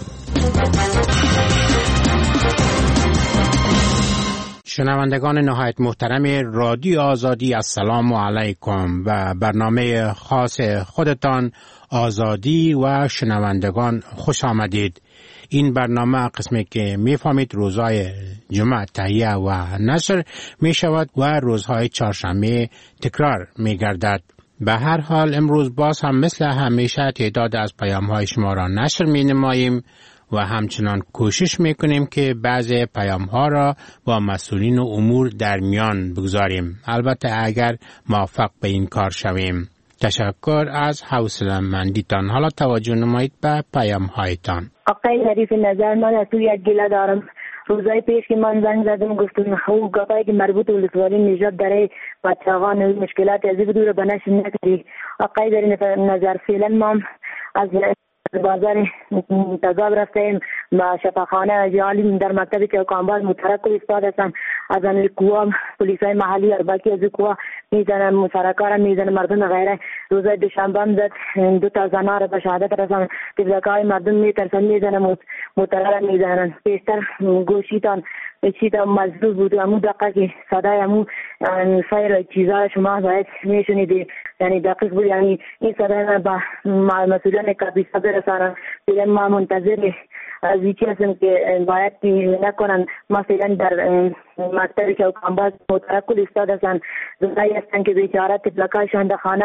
شنوندگان نهایت محترم رادیو آزادی، السلام علیکم و برنامه خاص خودتان آزادی و شنوندگان خوش آمدید. این برنامه قسمی که میفهمید روزهای جمعه تهیه و نشر می شود و روزهای چهارشنبه تکرار می گردد. به هر حال امروز باز هم مثل همیشه تعداد از پیام های شما را نشر می نماییم و همچنان کوشش می کنیم که بعضی پیام ها را با مسئولین و امور در میان بگذاریم، البته اگر موفق به این کار شویم. تشکر از حوصله‌مندیتان. حالا توجه نمایید به پیام هایتان. آقای ظریف نظر، من از توی یک گله دارم. روزای پیش که من زنگ زدم گفتم او گپایی که مربوط به ولسوالی نژاد داره بچه‌ها مشکلات از این رو به نشر نکردی. آقای ظریف نظر، فعلا ما از بازار تضاب رفتیم و شفاخانه جعالی در مکتبی که کامباز مترک ایستاده هستم. از آن قوا پلیسای محلی ارباکی از قوا میزنن، مشارکار میزنن، مردم غیره. روز دوشنبه هم زد دو تا زنا را به شهادت رساندن. تبلیغای مردم میترسن میزنن، مترک میزنن. بیشتر گوشیتان چیتا مزدور بود. همون دقیقه که صدای همون سایر چیزا شما باید میشونید، یعنی دقیق بود. یعنی این صدای من به مسئولان کابینه برسانن. فعلا ما منتظر از این هستیم که باید نکنن. مثلا در مکتب چوکانباز مترکل استاد هستن، زنایی هستن که بیچاره تبلیغایشان در خانه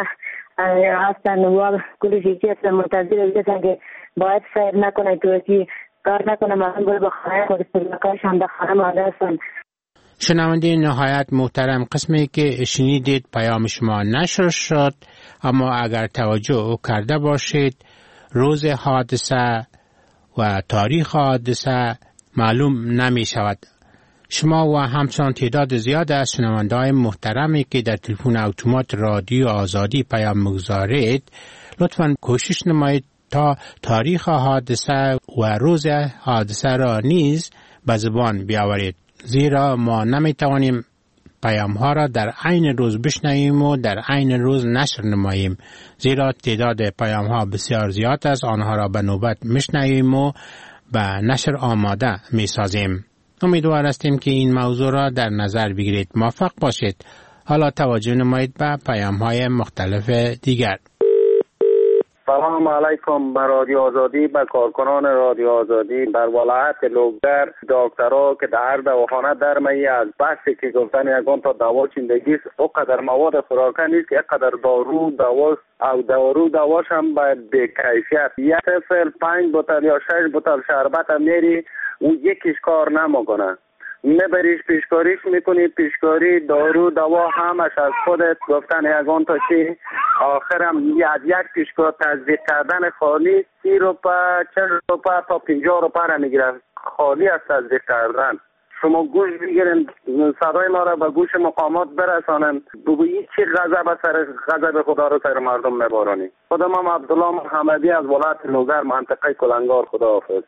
هستن و کلش یکی هستن منتظر هستن که باید سیر نکنن تو که کار نکنن. من باید به خانه خود تبلیغایشان در خانه ماده هستن. شنونده نهایت محترم، قسمی که شنیدید پیام شما نشر شد، اما اگر توجه کرده باشید روز حادثه و تاریخ حادثه معلوم نمی شود. شما و همچنان تعداد زیاد از شنونده‌های محترمی که در تلفن اتومات رادیو آزادی پیام می‌گذارید، لطفاً کوشش نمایید تا تاریخ حادثه و روز حادثه را نیز به زبان بیاورید، زیرا ما نمی‌توانیم پیام ها را در عین روز بشنویم و در عین روز نشر نماییم، زیرا تعداد پیام ها بسیار زیاد است. آنها را به نوبت میشنویم و به نشر آماده میسازیم. امیدوار هستیم که این موضوع را در نظر بگیرید. موفق باشید. حالا توجه نمایید به پیام های مختلف دیگر. سلام علیکم به رادیو آزادی، به کارکنان رادیو آزادی در ولایت لوگدر، دکترها که در دواخانه در می از بحثی که گفتن یگان تا دوا چندگی است، اونقدر مواد خوراکه نیست که اینقدر دارو دواست او دارو دواش هم باید به کیفیت. یک سفر پنج بوتل یا شش بوتل شربت هم میری اون یکیش کار نمیکنه، میبریش پیشکاریش میکنی، پیشکاری دارو دوا همش از خودت گفتن یگان تا چی آخرم یک یک پیشکار تصدیق کردن خالی سی روپه چل روپه تا پنجاه روپه را میگیره، خالی از تصدیق کردن. شما گوش بگیرین صدای ما را به گوش مقامات برسانن، بگویی چی غضب سر غضب خدا رو سر مردم میبارانی. خودم هم عبدالله محمدی از ولایت لوگر منطقه کلنگار. خداحافظ.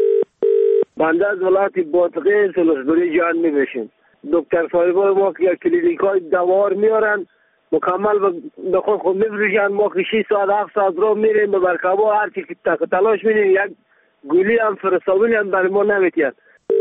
بنده از ولایت بادغه سلسبری جان میبشیم. دکتر صاحبای ما که کلینیک های دوار میارن مکمل به خود خود میفروشن. ما که شش ساعت هفت ساعت رو میریم به برکبا، هر چی که تلاش میریم یک گولی هم فرستابونی هم برای ما نمیتید.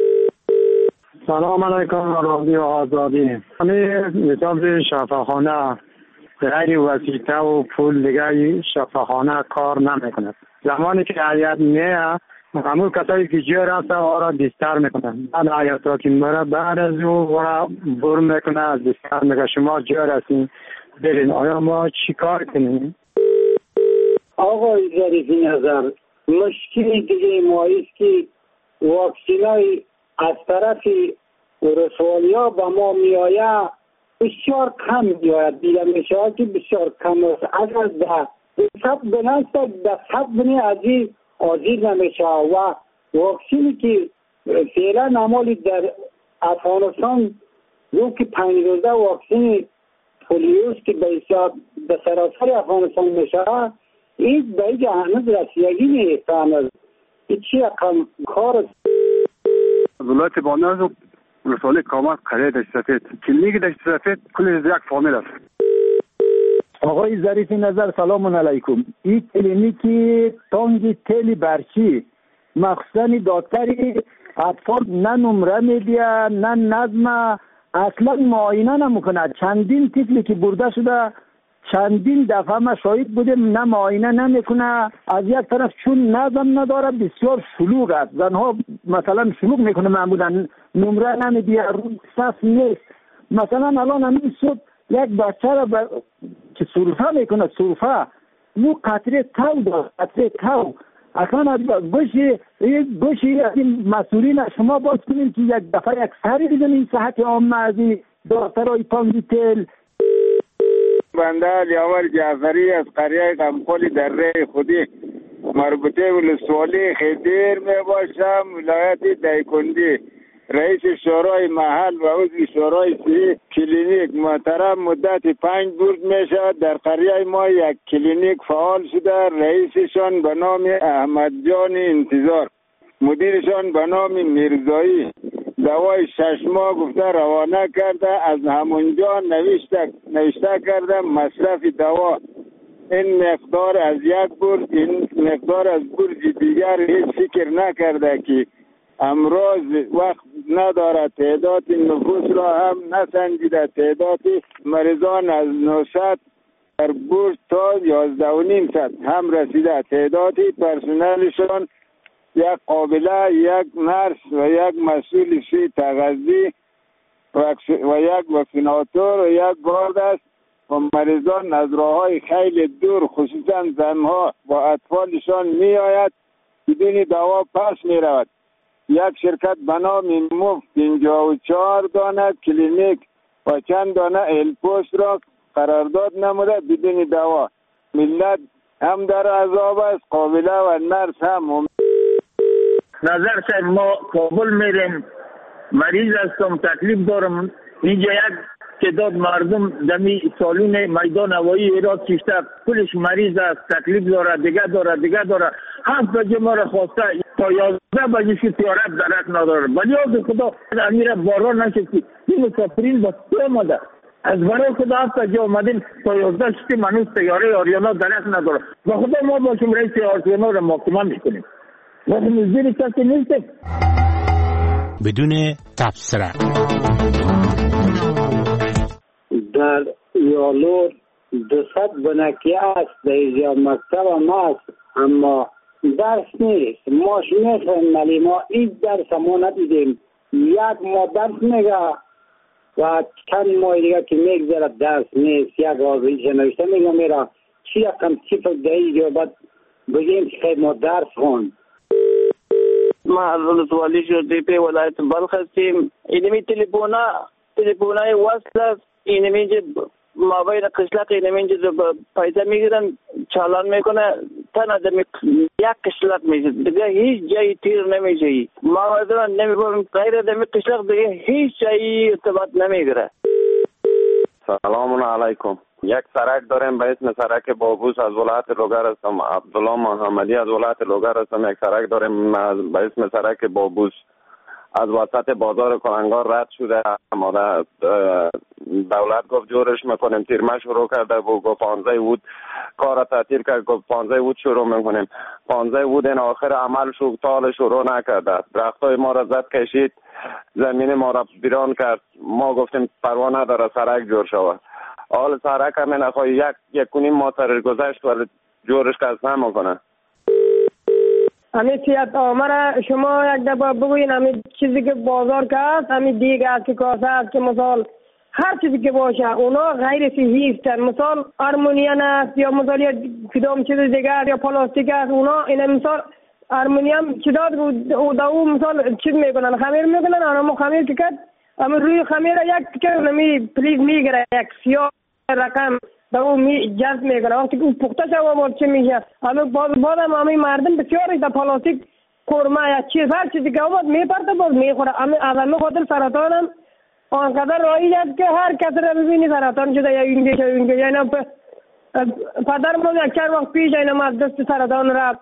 سلام علیکم رادیو آزادی. همه نظام شفاخانه غیر وسیطه و پول دیگه شفاخانه کار نمیکنه. زمانی که عیاد میه همون کسایی که جیر هست آرا دیستر میکنن. بعد عیاد را که مره بعد از او ورا بر میکنه دیستر میکنه. شما جیر هستین برین، آیا ما چی کار کنیم؟ آقای ظریفی نظر، مشکلی دیگه ما است که واکسینای از طرف رسولیا با ما میآید بسیار کم میآید. دیده میشه که بسیار کم است. اگر در سب بنست در سب بنی ازی آزیر نمیشه و واکسینی که فعلا نمالی در افغانستان رو که پنج روزه واکسین پولیوس که به سراسر افغانستان میشه، این به اینجا هنوز رسیدگی نیست. این چی رقم کار است؟ ولایت باناز و رساله کامت قریه دشت سفید کلینیک دشت سفید کلش یک فامیل است. آقای ظریفی نظر سلام علیکم. این کلینیکی تانگی تلی برچی مخصوصا دکتری اطفال نه نمره میدیه نه نظم، اصلا معاینه نمیکنه. چندین طفلی که برده شده چندین دفعه ما شاهد بودیم، نه معاینه نمیکنه، از یک طرف چون نظم نداره بسیار شلوغ است. زنها مثلا شلوغ میکنه، معمولا نمره نمیدیه، روی صف نیست. مثلا الان همین صبح یک بچه را ب... که سرفه میکنه، سرفه مو قطره تو داره، قطره تو اصلا بشی بشی از این مسئولین شما باز کنیم که یک دفعه یک سری بزنیم صحت عامه از این دکترای تانگیتل. بنده لیاور جعفری از قریه غمخولی در ره خودی مربوطه ولسوالی خیدیر می باشم، ولایت دایکندی. رئیس شورای محل و عضو شورای سی کلینیک محترم مدت پنج روز می شود در قریه ما یک کلینیک فعال شده. رئیسشان به نام احمد جان انتظار، مدیرشان به نام میرزایی دوای شش ماه گفته روانه کرده. از همونجا نوشته نوشته کرده مصرف دوا این مقدار از یک برج، این مقدار از برج دیگر هیچ فکر نکرده که امروز وقت ندارد. تعداد نفوس را هم نسنجیده. تعداد مریضان از نهصد در برج تا یازده و نیم صد هم رسیده. تعداد پرسنلشان یک قابله، یک نرس و یک مسئول سی تغذی و یک وکسیناتور و یک گارد است و مریضان از راه‌های خیلی دور خصوصا زنها با اطفالشان می آید بدون دوا پس می رود. یک شرکت به نام موف پنجاه و چهار دانه کلینیک و چند دانه الپوست را قرارداد نموده بدون دوا. ملت هم در عذاب است، قابله و نرس هم. نظر صاحب ما کابل میریم، مریض هستم، تکلیف دارم. اینجا یک تعداد مردم دمی سالون میدان هوایی ایراد کشته، کلش مریض است، تکلیف داره، دیگه داره دیگه داره. هفت بجه ما را خواسته تا یازده بجه که تیارت درک نداره. ولی از خدا امیر باران نشستی این مسافرین با تو آمده از برای خدا هفت بجه آمدین تا یازده شتی منوز تیاره آریانا درک نداره. با خدا ما باشیم رئیس آریانا را محکمه میکنیم. وقتی نزدیری کسی نیستیم بدون تبصره. در یالور دوصد بنکی است در اینجا مکتب هم است، اما درس نیست. ماش میخوایم ولی ما این درس ما ندیدیم. یک ما درس میگه و چند ماه دیگه که میگذره درس نیست. یک آزویش نوشته میگه میره چی یکم صفر دهی جو بعد بگیم که ما درس خون. ما از ولسوالی شدی پی ولایت بلخ هستیم. اینمی تلیفونا تلیفونای وصل است. اینمی که مابین قشلق اینمی که پیسه میگیرن چالان میکنه تن آدم یک قشلق میشه دیگه هیچ جایی تیر نمیشه. ما مثلا نمیبرم غیر آدم قشلق دیگه هیچ جایی ارتباط نمیگیره. سلام علیکم. یک سرک داریم به اسم سرک بابوس از ولایت لوگر هستم. عبدالله محمدی از ولایت لوگر هستم. یک سرک داریم به اسم سرک بابوس از وسط بازار کننگار رد شده. ما دولت گفت جورش میکنیم، تیرمه شروع کرده و گفت پانزده وود کار تعطیل کرد، گفت پانزده وود شروع میکنیم. پانزده وود این آخر عمل شد، تال شروع نکرده. درختای ما را زد کشید، زمین ما را بیران کرد. ما گفتیم پروا نداره سرک جور شود. حال سرک همین نخواهی یک یک کنیم ما سر گذشت ولی جورش کس نمیکنه. همین سیاد آمره شما یک دفعه بگوین همین چیزی که بازار که هست، همین دیگه هست که کاسه هست که مثال هر چیزی که باشه اونا غیر صحیح هستن. مثال آرمونیان است یا مثال یا کدام چیز دیگر یا پلاستیک است. اونا این مثال آرمونیان چیزات او داو مثال چیز میکنن، خمیر میکنن. اما خمیر که کرد اما روی خمیر یک تکه نمی پلیز میگره، یک سیاه رقم داو می جذب میکنه. وقتی که پخته شده بود چه میشه؟ اما باز بازم همه مردم بسیاری در پلاستیک کورما یا چیز هر چیزی که آمد میپرده باز میخوره. اما آدم خاطر سرطان هم آنقدر رایج است که هر کس را ببینی سرطان شده یا اینجا یا اینجا. یعنی پدر ما یک چند وقت پیش اینا ما دست سرطان رفت.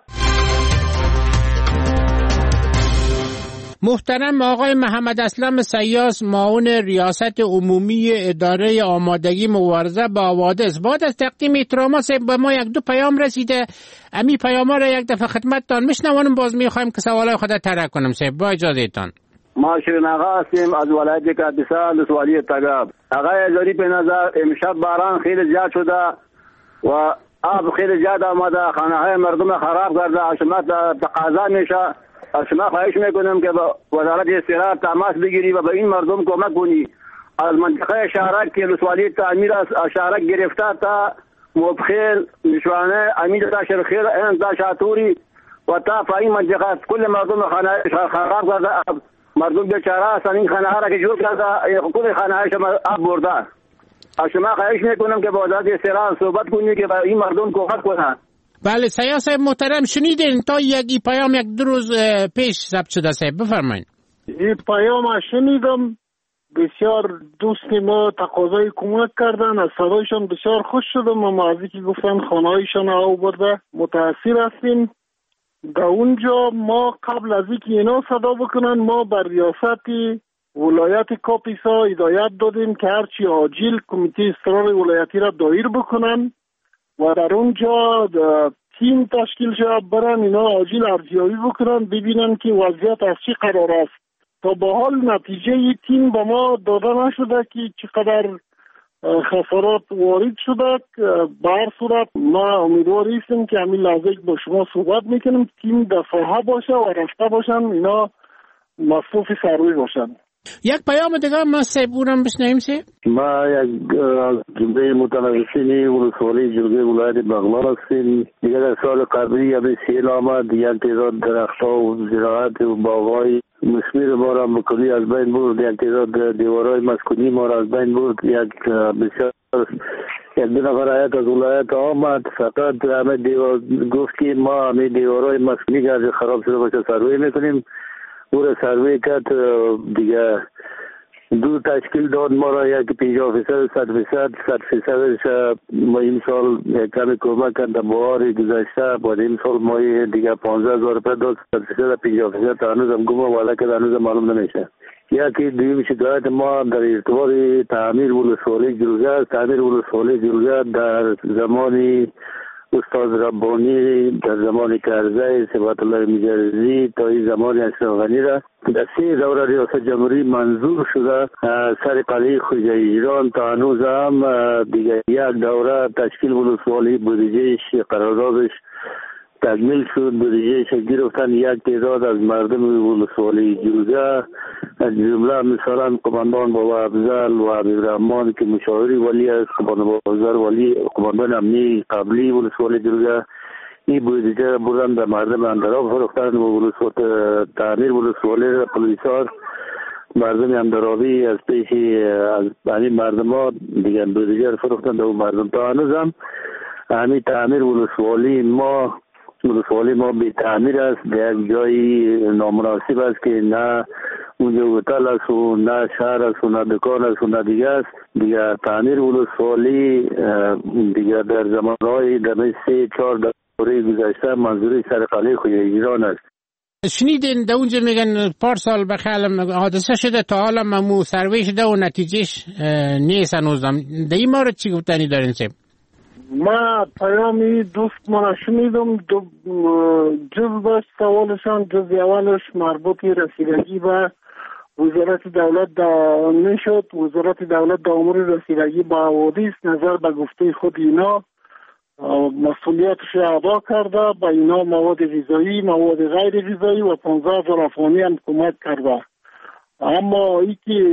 محترم آقای محمد اسلم سیاس، معاون ریاست عمومی اداره آمادگی مبارزه با حوادث، بعد از تقدیم احترامات به ما یک دو پیام رسیده. امی پیام را یک دفعه خدمتتان میشنوانم، باز میخوایم که سوالای خود طرح کنم. صاحب با اجازهتان. ما شیرین آقا هستیم از ولایت کاپیسا ولسوالی تگاب. آقای ظریف نظر امشب باران خیلی زیاد شده و آب خیلی زیاد آمده، خانه های مردم خراب کرده. از شما تقاضا میشه، از شما خواهش میکنم که با وزارت استقرار تماس بگیری و به این مردم کمک کنی. از منطقه شهرک که ولسوالی تعمیر از شهرک گرفته تا مبخیل، نشوانه، امید تا شرخیل، این تا شاتوری و تا پایین منطقه کل مردم خانه خراب کرده. مردم بیچاره هستن. این خانه ها را که جور کرده، کل خانه های شما آب برده. از شما خواهش میکنم که با وزارت استقرار صحبت کنی که با این مردم کمک کنن. بله سیاه صاحب محترم، شنیدین تا یک پیام یک دو روز پیش ثبت شده صاحب، بفرمایید. این پیام شنیدم، بسیار دوست ما تقاضای کمک کردن، از صدایشان بسیار خوش شدم. اما از اینکه گفتن خانه هایشان آب برده متاثر هستیم. در اونجا ما قبل از اینکه اینا صدا بکنن، ما بر ریاست ولایت کاپیسا هدایت دادیم که هرچی عاجل کمیته اصرار ولایتی را دایر بکنن و در اونجا تیم تشکیل شد برن اینا عاجل ارزیابی بکنن، ببینن که وضعیت از چی قرار است. تا به حال نتیجه ای تیم به ما داده نشده که چقدر خسارات وارد شده. به هر صورت ما امیدوار هستیم که همین لحظه با شما صحبت میکنیم تیم در ساحه باشه و رفته باشن، اینا مصروف سروی باشن. یک پیام دیگه ما صاحب اونم بشنویم صاحب. ما یک جمعه متنفسین ولسوالی جلگه ولایت بغلان هستیم. دیگه در سال قبلی همین سیل آمد، یک تعداد درختها و زراعت و باغ‌های مسمیر ما را مکلی از بین برد، یک تعداد دیوارهای مسکونی ما را از بین برد. یک بسیار یک دو نفر آیت از ولایت آمد، فقط همه دیوار گفت که ما همه دیوارهای مسکونی که از خراب شده باشه سروی میکنیم. او را سروی کرد، دیگه دو تشکیل داد ما را، یک پنجاه فیصد صد فیصد صد فیصدش ما این سال کمی کمک کرد. در بهار گذشته بعد این سال ما دیگه پانزده هزار روپیه داد، صد فیصد پنجاه فیصد تا هنوز هم گمه والا که هنوز معلوم نمیشه. یکی دویم شکایت ما در ارتباط تعمیر ولسوالی جلگه است. تعمیر ولسوالی جلگه در زمان استاد ربانی، در زمان کرزی، صفت الله مجرزی تا این زمان اشرف غنی را در سه دوره ریاست جمهوری منظور شده. سر قلعه خوجه ایران تا هنوز هم دیگه یک دوره تشکیل ولسوالی بودجهش قراردادش تکمیل شد. بودجهش گرفتن یک تعداد از مردم ولسوالی جلگه، جمله مثلا قماندان بابا افضل و عبدالرحمن که مشاوری ولی است، قماندان بابا افضل ولی قماندان امنی قبلی ولسوالی جلگه، این بودجه بردن به مردم اندراب فروختن و ولسوالی تعمیر ولسوالی پلیسار مردم اندرابی از پیش از این مردم ها دیگه بودجه فروختن به مردم. تا هنوز هم همین تعمیر ولسوالی ما ولسوالی ما بی تعمیر است، در یک جایی نامناسب است که نه اونجا هتل است و نه شهر است و نه دکان است و نه دیگه است. دیگه تعمیر ولسوالی دیگه در زمانهای در سه چهار دوره گذشته منظوری سر قلعه خوجه ایران است. شنیدین در اونجا میگن پار سال بخیال حادثه شده تا حالا ممو سروی شده و نتیجهش نیست هنوزم. در این مورد چی گفتنی دارین سیم؟ ما پیامی دوست من شنیدم، دو جز داشت سوالشان. جز اولش مربوط رسیدگی به وزارت دولت دا نشد. وزارت دولت دا امور رسیدگی با حوادث نظر به گفته خود اینا مسئولیتش ادا کرده. با اینا مواد غذایی، مواد غیر غذایی و پانزده هزار افغانی هم کمک کرده. اما ای که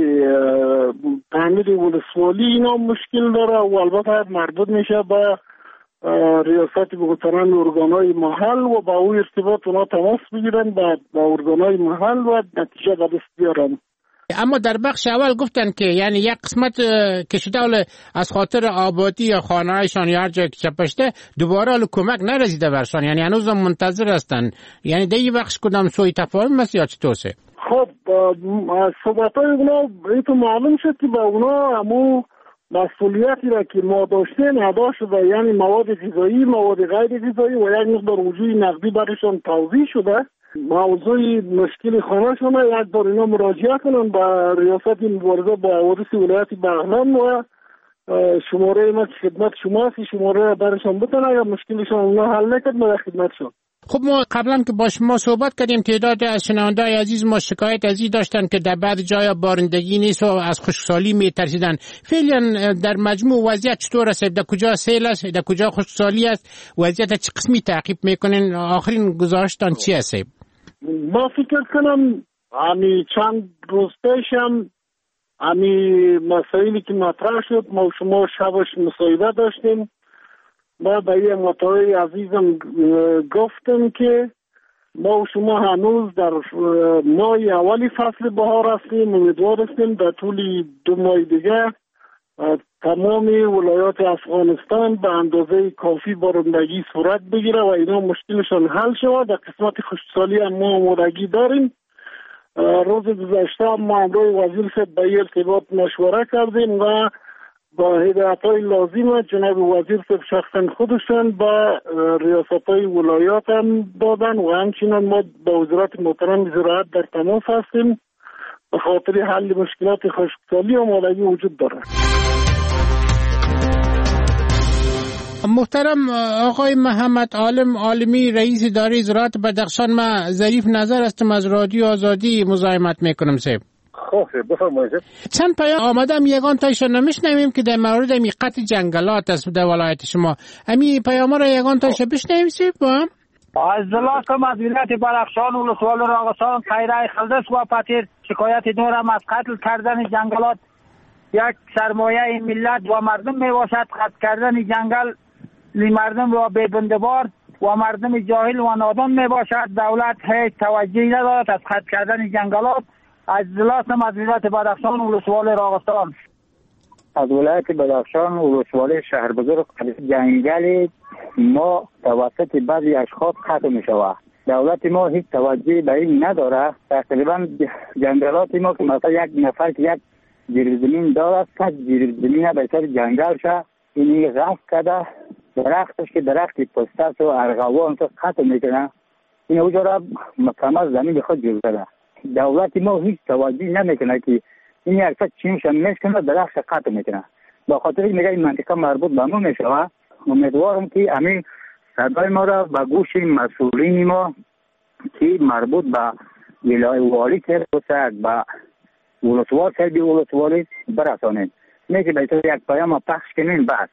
تعمیر ولسوالی اینا مشکل داره و البته مربوط میشه به ریاست محترم ارگانهای محل و با او ارتباط اونا تماس بگیرن با ارگانهای محل و نتیجه به دست بیارن. اما در بخش اول گفتن که یعنی یک قسمت کشیده از خاطر آبادی یا خانه‌هایشان یا هر جای که چپشته دوباره کمک نرسیده برشان، یعنی هنوز منتظر هستن. یعنی در این بخش کدام سوی تفاهم است یا چطور؟ خب صحبت های اونا ایتو معلوم شد که با اونا همون مسئولیتی را که ما داشتیم ادا شده، یعنی مواد غذایی، مواد غیر غذایی و یک مقدار وجوه نقدی برشان توضیح شده. موضوع مشکل خانه شونه یک بار اینا مراجعه کنن با ریاست مبارزه با حوادث ولایت بغلان و شماره ما خدمت شما هستی، شماره برشان بتن اگر مشکلشان اونا حل نکرد ما خدمت شد. خب ما قبلا که با شما صحبت کردیم تعداد از شنونده‌های عزیز ما شکایت از این داشتن که در بعض جایا بارندگی نیست و از خشکسالی میترسیدن. فعلا در مجموع وضعیت چطور است؟ در کجا سیل است؟ در کجا خشکسالی است؟ وضعیت چه قسمی تعقیب میکنین؟ آخرین گزارشتان چی است؟ ما فکر کنم همی چند روز پیشم همی مسائلی که مطرح شد ما شما شبش مصاحبه داشتیم. ما به یه مطالعه عزیزم گفتم که ما و شما هنوز در ماه اولی فصل بهار هستیم. امیدوار هستیم در طول دو ماه دیگه تمام ولایات افغانستان به اندازه کافی بارندگی صورت بگیره و اینا مشکلشان حل شود. در قسمت خشکسالی هم ما آمادگی داریم. روز گذشته ما امروی وزیر صاحب به این ارتباط مشوره کردیم و با هدایت‌های لازم جناب وزیر صاحب شخصا خودشان با ریاست‌های ولایات هم دادن و همچنین ما با وزارت محترم زراعت در تماس هستیم به خاطر حل مشکلات خشکسالی و آمادگی وجود دارد. محترم آقای محمد عالم عالمی رئیس اداره زراعت بدخشان، ما ظریف نظر هستم از رادیو آزادی مزاحمت میکنم صاحب. خب بفرمایید. چند پیام آمدم یگان تایشان نمیشنویم که در مورد می قطع جنگلات است در ولایت شما. امی پیام را یگان تایشان بشنویم صاحب با هم. از ضلع از ولایت بدخشان ولسوالی راغستان خیره خلدس و پتیر شکایت دارم از قتل کردن جنگلات. یک سرمایه ملت و مردم می باشد. قطع کردن جنگل مردم را بی‌بندبار و مردم جاهل و نادان می باشد. دولت هیچ توجهی ندارد از قطع کردن جنگلات. از ضلع از ولایت بدخشان ولسوالی راغستان. از ولایت بدخشان ولسوالی شهر بزرگ جنگل ما توسط بعضی اشخاص قطع می شود. دولت ما هیچ توجهی به این نداره. تقریبا جنگلات ما که مثلا یک نفر که یک جریب زمین دارد کس جریب زمین به سر جنگل شه اینی غصب کرده درختش که درختی پستاس و ارغوان تو قطع میکنه این اوجا را مکمل زمین خود جور کرده. دولت ما هیچ توجهی نمیکنه که این اکثر چینش هم میشکنه درخت قطع میکنه. با خاطر میگه این منطقه مربوط به ما میشوه. امیدوارم که همین صدای ما را به گوش مسئولین ما که مربوط به ولایت والی که بسید به ولسوال سربی ولسوالی برسانید. میگه به طور یک پیام پخش کنین بس.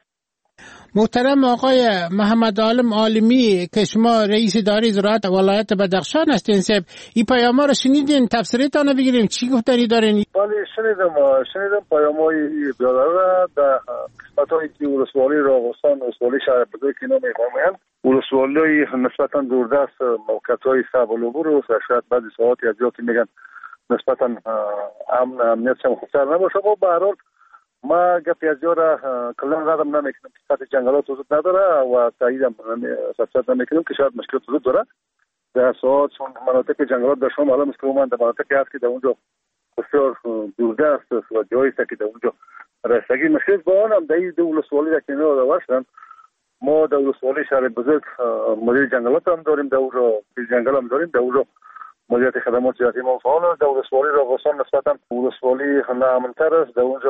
محترم آقای محمد عالم عالمی که شما رئیس اداره زراعت ولایت بدخشان هستین صاحب، این پیام ها رو شنیدین؟ تفسیرتان رو بگیریم چی گفتنی دارین؟ بله شنیدم شنیدم پیام های بیادر را در قسمت هایی که ولسوالی راغستان ولسوالی شهر بزرگ که اینا میفرمایند ولسوالی های نسبتا دوردست موقعیت های صعب العبور و شاید بعضی ساعاتی از جا که میگن نسبتا امن امنیت هم خوبتر نباشه. خب به هر حال ما گپی از جا کلا ردم نمیکنم که قطع جنگلات وجود نداره و تاییدم اساسات نمیکنم که شاید مشکلات وجود داره در ساعت چون مناطق جنگلات در شما حالا مثل من در مناطقی هست که در اونجا بسیار دوردست و جایی است که در اونجا رسیدگی مشکل با آن هم در این دو ولسوالی در کنار داشته شدن. ما در ولسوالی شهر بزرگ مدیر جنگلات هم داریم، در اونجا جنگل هم داریم، در اونجا مدیریت خدمات زراعتی ما فعال است. در ولسوالی راغستان نسبتا ولسوالی ناامن‌تر است، در اونجا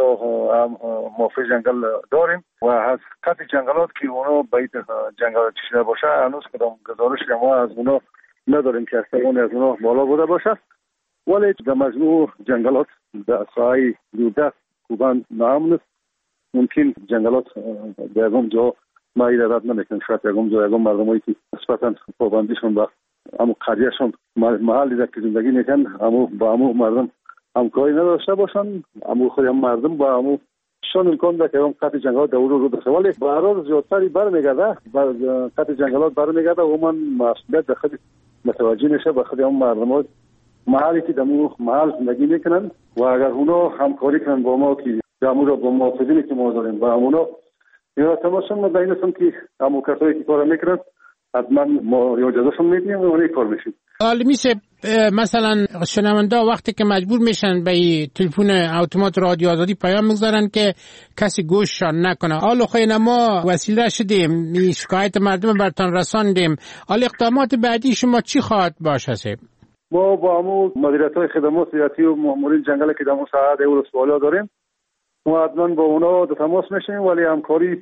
موافق جنگل داریم و از قطع جنگلات که اونا باید جنگل چشیده باشه هنوز کدام گزارش که ما از اونا نداریم که استقامت از اونا بالا بوده باشه. ولی در مجموع جنگلات در ساحه دوردست کوبان ناامن است. ممکن جنگلات در اون جا ما ایراد نمیکنیم، شاید یکم جا یکم مردمایی که نسبتا پابندیشون با همو قریهشون محلی در که زندگی میکن همو با همو مردم همکاری نداشته باشن، همو خود هم مردم با همو شان امکان ده که هم قطع جنگلات در رو رو دسته. ولی به هر حال زیادتری برمیگرده قطع جنگلات برمیگرده و من مسئولیت در خود متوجه میشه به خود هم مردم ها محلی که در محل زندگی میکنن و اگر اونا همکاری کنن با ما که همو را با محافظینی که ما داریم و همونا یا تماشا ما در این هستم که همو کسایی که کار میکنن حتما ما اجازهشون میدیم و اونی کار میشیم. عالمی صاحب مثلا شنونده وقتی که مجبور میشن به تلفن اتومات رادیو آزادی پیام میگذارن که کسی گوششان نکنه. حالا خیلی ما وسیله شدیم شکایت مردم برتان رساندیم. حالا اقدامات بعدی شما چی خواهد باشه صاحب؟ ما با همون مدیریت های خدمات زراعتی و مامورین جنگل که در اون ساحه ولسوالی داریم ما حتما با اونا در تماس میشیم ولی همکاری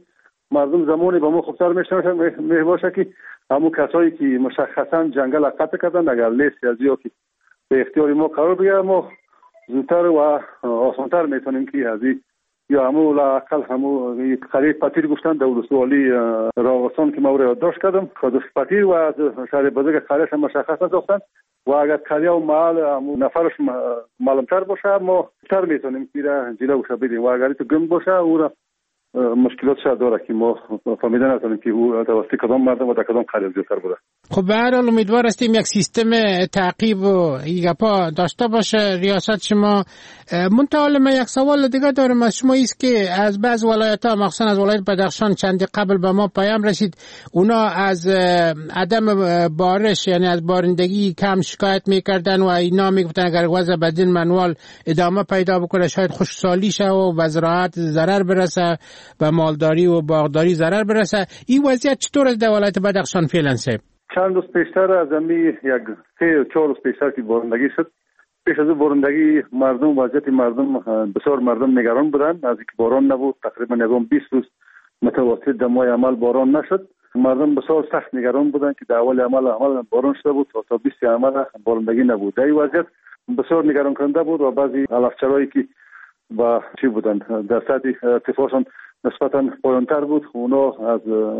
مردم زمانی با ما خوبتر میشنوشن می باشه که همون کسایی که مشخصا جنگل قطع کردن اگر لیست از یا که به اختیار ما قرار بگیره ما زودتر و آسانتر میتونیم که از یا همو لاقل همو قریه پتیر گفتن در ولسوالی راغستان که ما رو داشت کردم خود پتیر و شهر بزرگ قریهش هم مشخص نساختن و اگر قریه و محل همو نفرش معلومتر باشه ما تر میتونیم که جلو بشه بدیم و اگر تو گم باشه او را مشکلات شاید داره که ما فهمیده نتونیم که او توسط کدام مردم و در کدام قریه زیادتر بوده. خب به هر حال امیدوار هستیم یک سیستم تعقیب و گپا داشته باشه ریاست شما. منتها من یک سوال دیگه دارم از شما است که از بعض ولایت‌ها مخصوصا از ولایت بدخشان چند قبل به ما پیام رسید اونا از عدم بارش یعنی از بارندگی کم شکایت میکردن و اینا میگفتن اگر وضع بدین منوال ادامه پیدا بکنه شاید خشکسالی شه و به زراعت ضرر برسه و مالداری و باغداری ضرر برسه. این وضعیت چطور است در ولایت بدخشان فعلا سه؟ چند روز پیشتر از امی یک سه چهار روز پیشتر که بارندگی شد پیش از بارندگی مردم وضعیت مردم بسیار مردم نگران بودن از اینکه باران نبود تقریبا یکم بیست روز متواصل در ماه عمل باران نشد مردم بسیار سخت نگران بودن که در اول عمل عمل باران شده بود تا بیست عمل بارندگی نبود. در این وضعیت بسیار نگران کننده بود و بعضی علفچرایی که با چی بودن در سطح ارتفاعشان نسبتاً پایان‌تر بود اونا از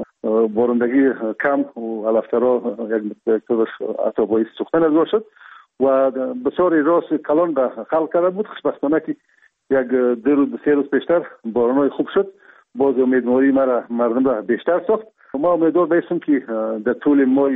بارندگی کم و علفچرا یک طورش حتی باعث سوختن از شد و بسیار راست کلان به خلق کرده بود. خوشبختانه که یک دو روز سه روز پیشتر بارانای خوب شد باز امیدواری مرا مردم را بیشتر ساخت. ما امیدوار باشیم که در طول ماه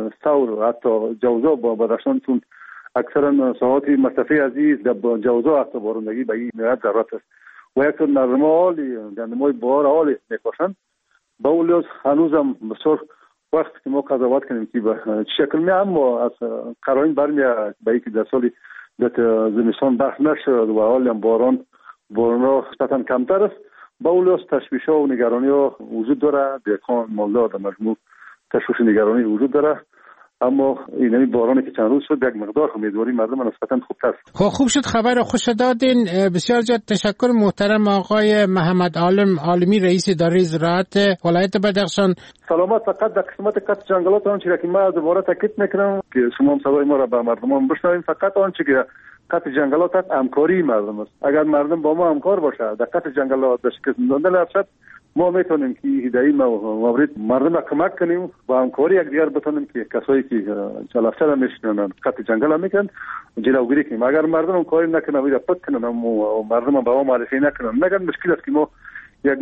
ثور حتی جوزا با بدخشان چون اکثرا ساعات مرتفع عزیز در جوزا حتی بارندگی به این نهایت ضرورت است و یک نرمال در نمای بار عالی میکشند. با اولوز هنوزم بسیار وقت که ما قضاوت کنیم که به شکل می اما از قرائن برمیاد به اینکه در سال در زمستان برف نشد و حالی هم باران باران را نسبتاً کمتر است. با اولوز تشویش ها و نگرانی ها وجود داره دیکان مالدار در مجموع تشویش نگرانی وجود داره اما این بارانی که چند روز شد یک مقدار امیدواری مردم نسبتاً خوبتر. خب خوب شد خبر خوش دادین. بسیار زیاد تشکر محترم آقای محمد عالم عالمی رئیس اداره زراعت ولایت بدخشان. سلامت. فقط در قسمت قطع جنگلات آنچه که ما دوباره تاکید میکنم که شما هم صدای ما را به مردمان بشنوید فقط آنچه که قطع جنگلات همکاری مردم است. اگر مردم با ما همکار باشه در قطع جنگلات در شکست دادن افسد ما میتونیم که هدایت مورد مردم را کمک کنیم با همکاری یک دیگر بتونیم که کسایی که چلافچر میشنن قطع جنگل میکنن جلوگیری کنیم. اگر مردم کاری نکنن و پت کنن و مردم با ما معرفی نکنن نگن مشکل است که ما یک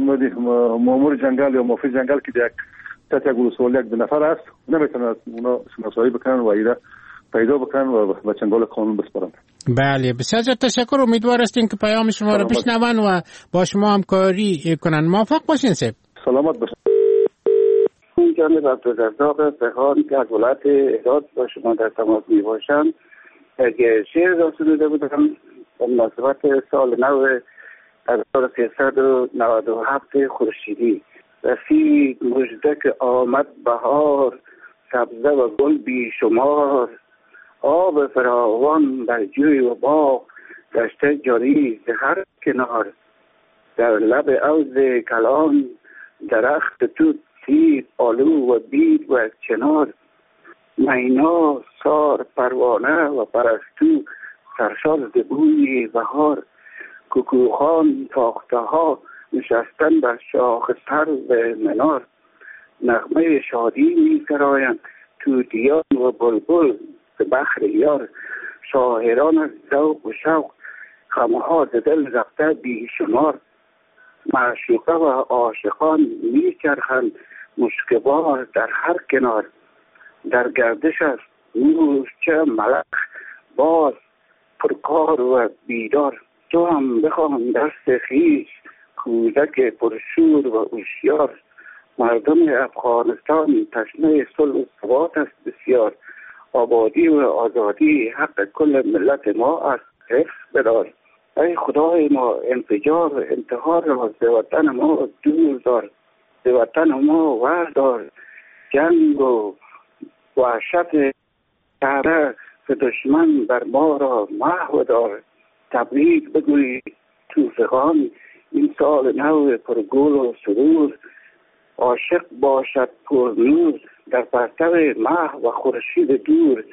مامور جنگل یا مافی جنگل که یک تحت یک ولسوالی یک نفر است نمیتونن اونا شناسایی بکنن و ایده پیدا بکنن و به چنگال قانون بسپارن. بله بسیار تشکر. امیدوار هستیم که پیام شما را بشنون و با شما همکاری کنن. موفق باشین سب. سلامت باشین. این جانب عبدالرزاق سهان که از ولایت احداد با شما در تماس می باشند. اگه شعر را سنوده بودم به مناسبت سال نو هزار و سیصد و نود و هفت خورشیدی رسید مژده که آمد بهار سبزه و گل بی شمار آب فراوان در جوی و باغ گشته جاری ز هر کنار در لب حوض کلان درخت توت سیب آلو و بید و چنار مینا سار پروانه و پرستو سرشار ز بوی بهار کوکوخان تاخته ها نشستن بر شاخ سرو منار نغمه شادی می سرایند طوطیان و بلبل به بحر یار شاعران از ذوق و شوق خمها ز دل رفته بی شمار معشوقه و عاشقان می چرخند مشکبار در هر کنار در گردش است نور چه ملک باز پرکار و بیدار تو هم بخوان دست خویش کودک پرشور و هوشیار مردم افغانستان تشنه صلح و ثبات است بسیار آبادی و آزادی حق کل ملت ما است حفظ بدار ای خدای ما انفجار و انتحار را ز وطن ما دور دار ز وطن ما وردار جنگ و وحشت تره ز دشمن بر ما را محو دار تبریک بگوی توفقان این سال نو پرگل و سرور عاشق باشد پر نور در پرتو مه و خورشید دور.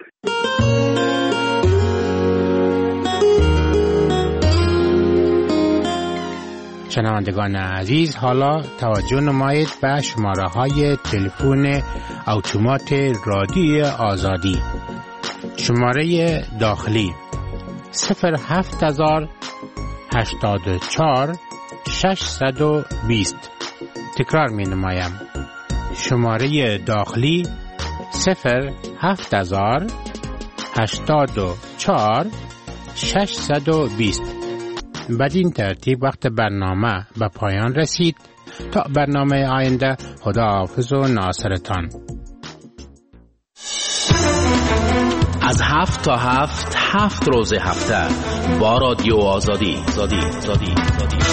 شنوندگان عزیز، حالا توجه نمایید به شماره های تلفن اتومات رادیوی آزادی. شماره داخلی صفر هفت هزار هشتاد و چهار ششصد و بیست. تکرار می نمایم. شماره داخلی صفر هفت هزار هشتاد و چهار ششصد و بیست. بدین ترتیب وقت برنامه به پایان رسید. تا برنامه آینده، خداحافظ و ناصرتان. از هفت تا هفت هفت روز هفته با رادیو آزادی. آزادی. آزادی. آزادی.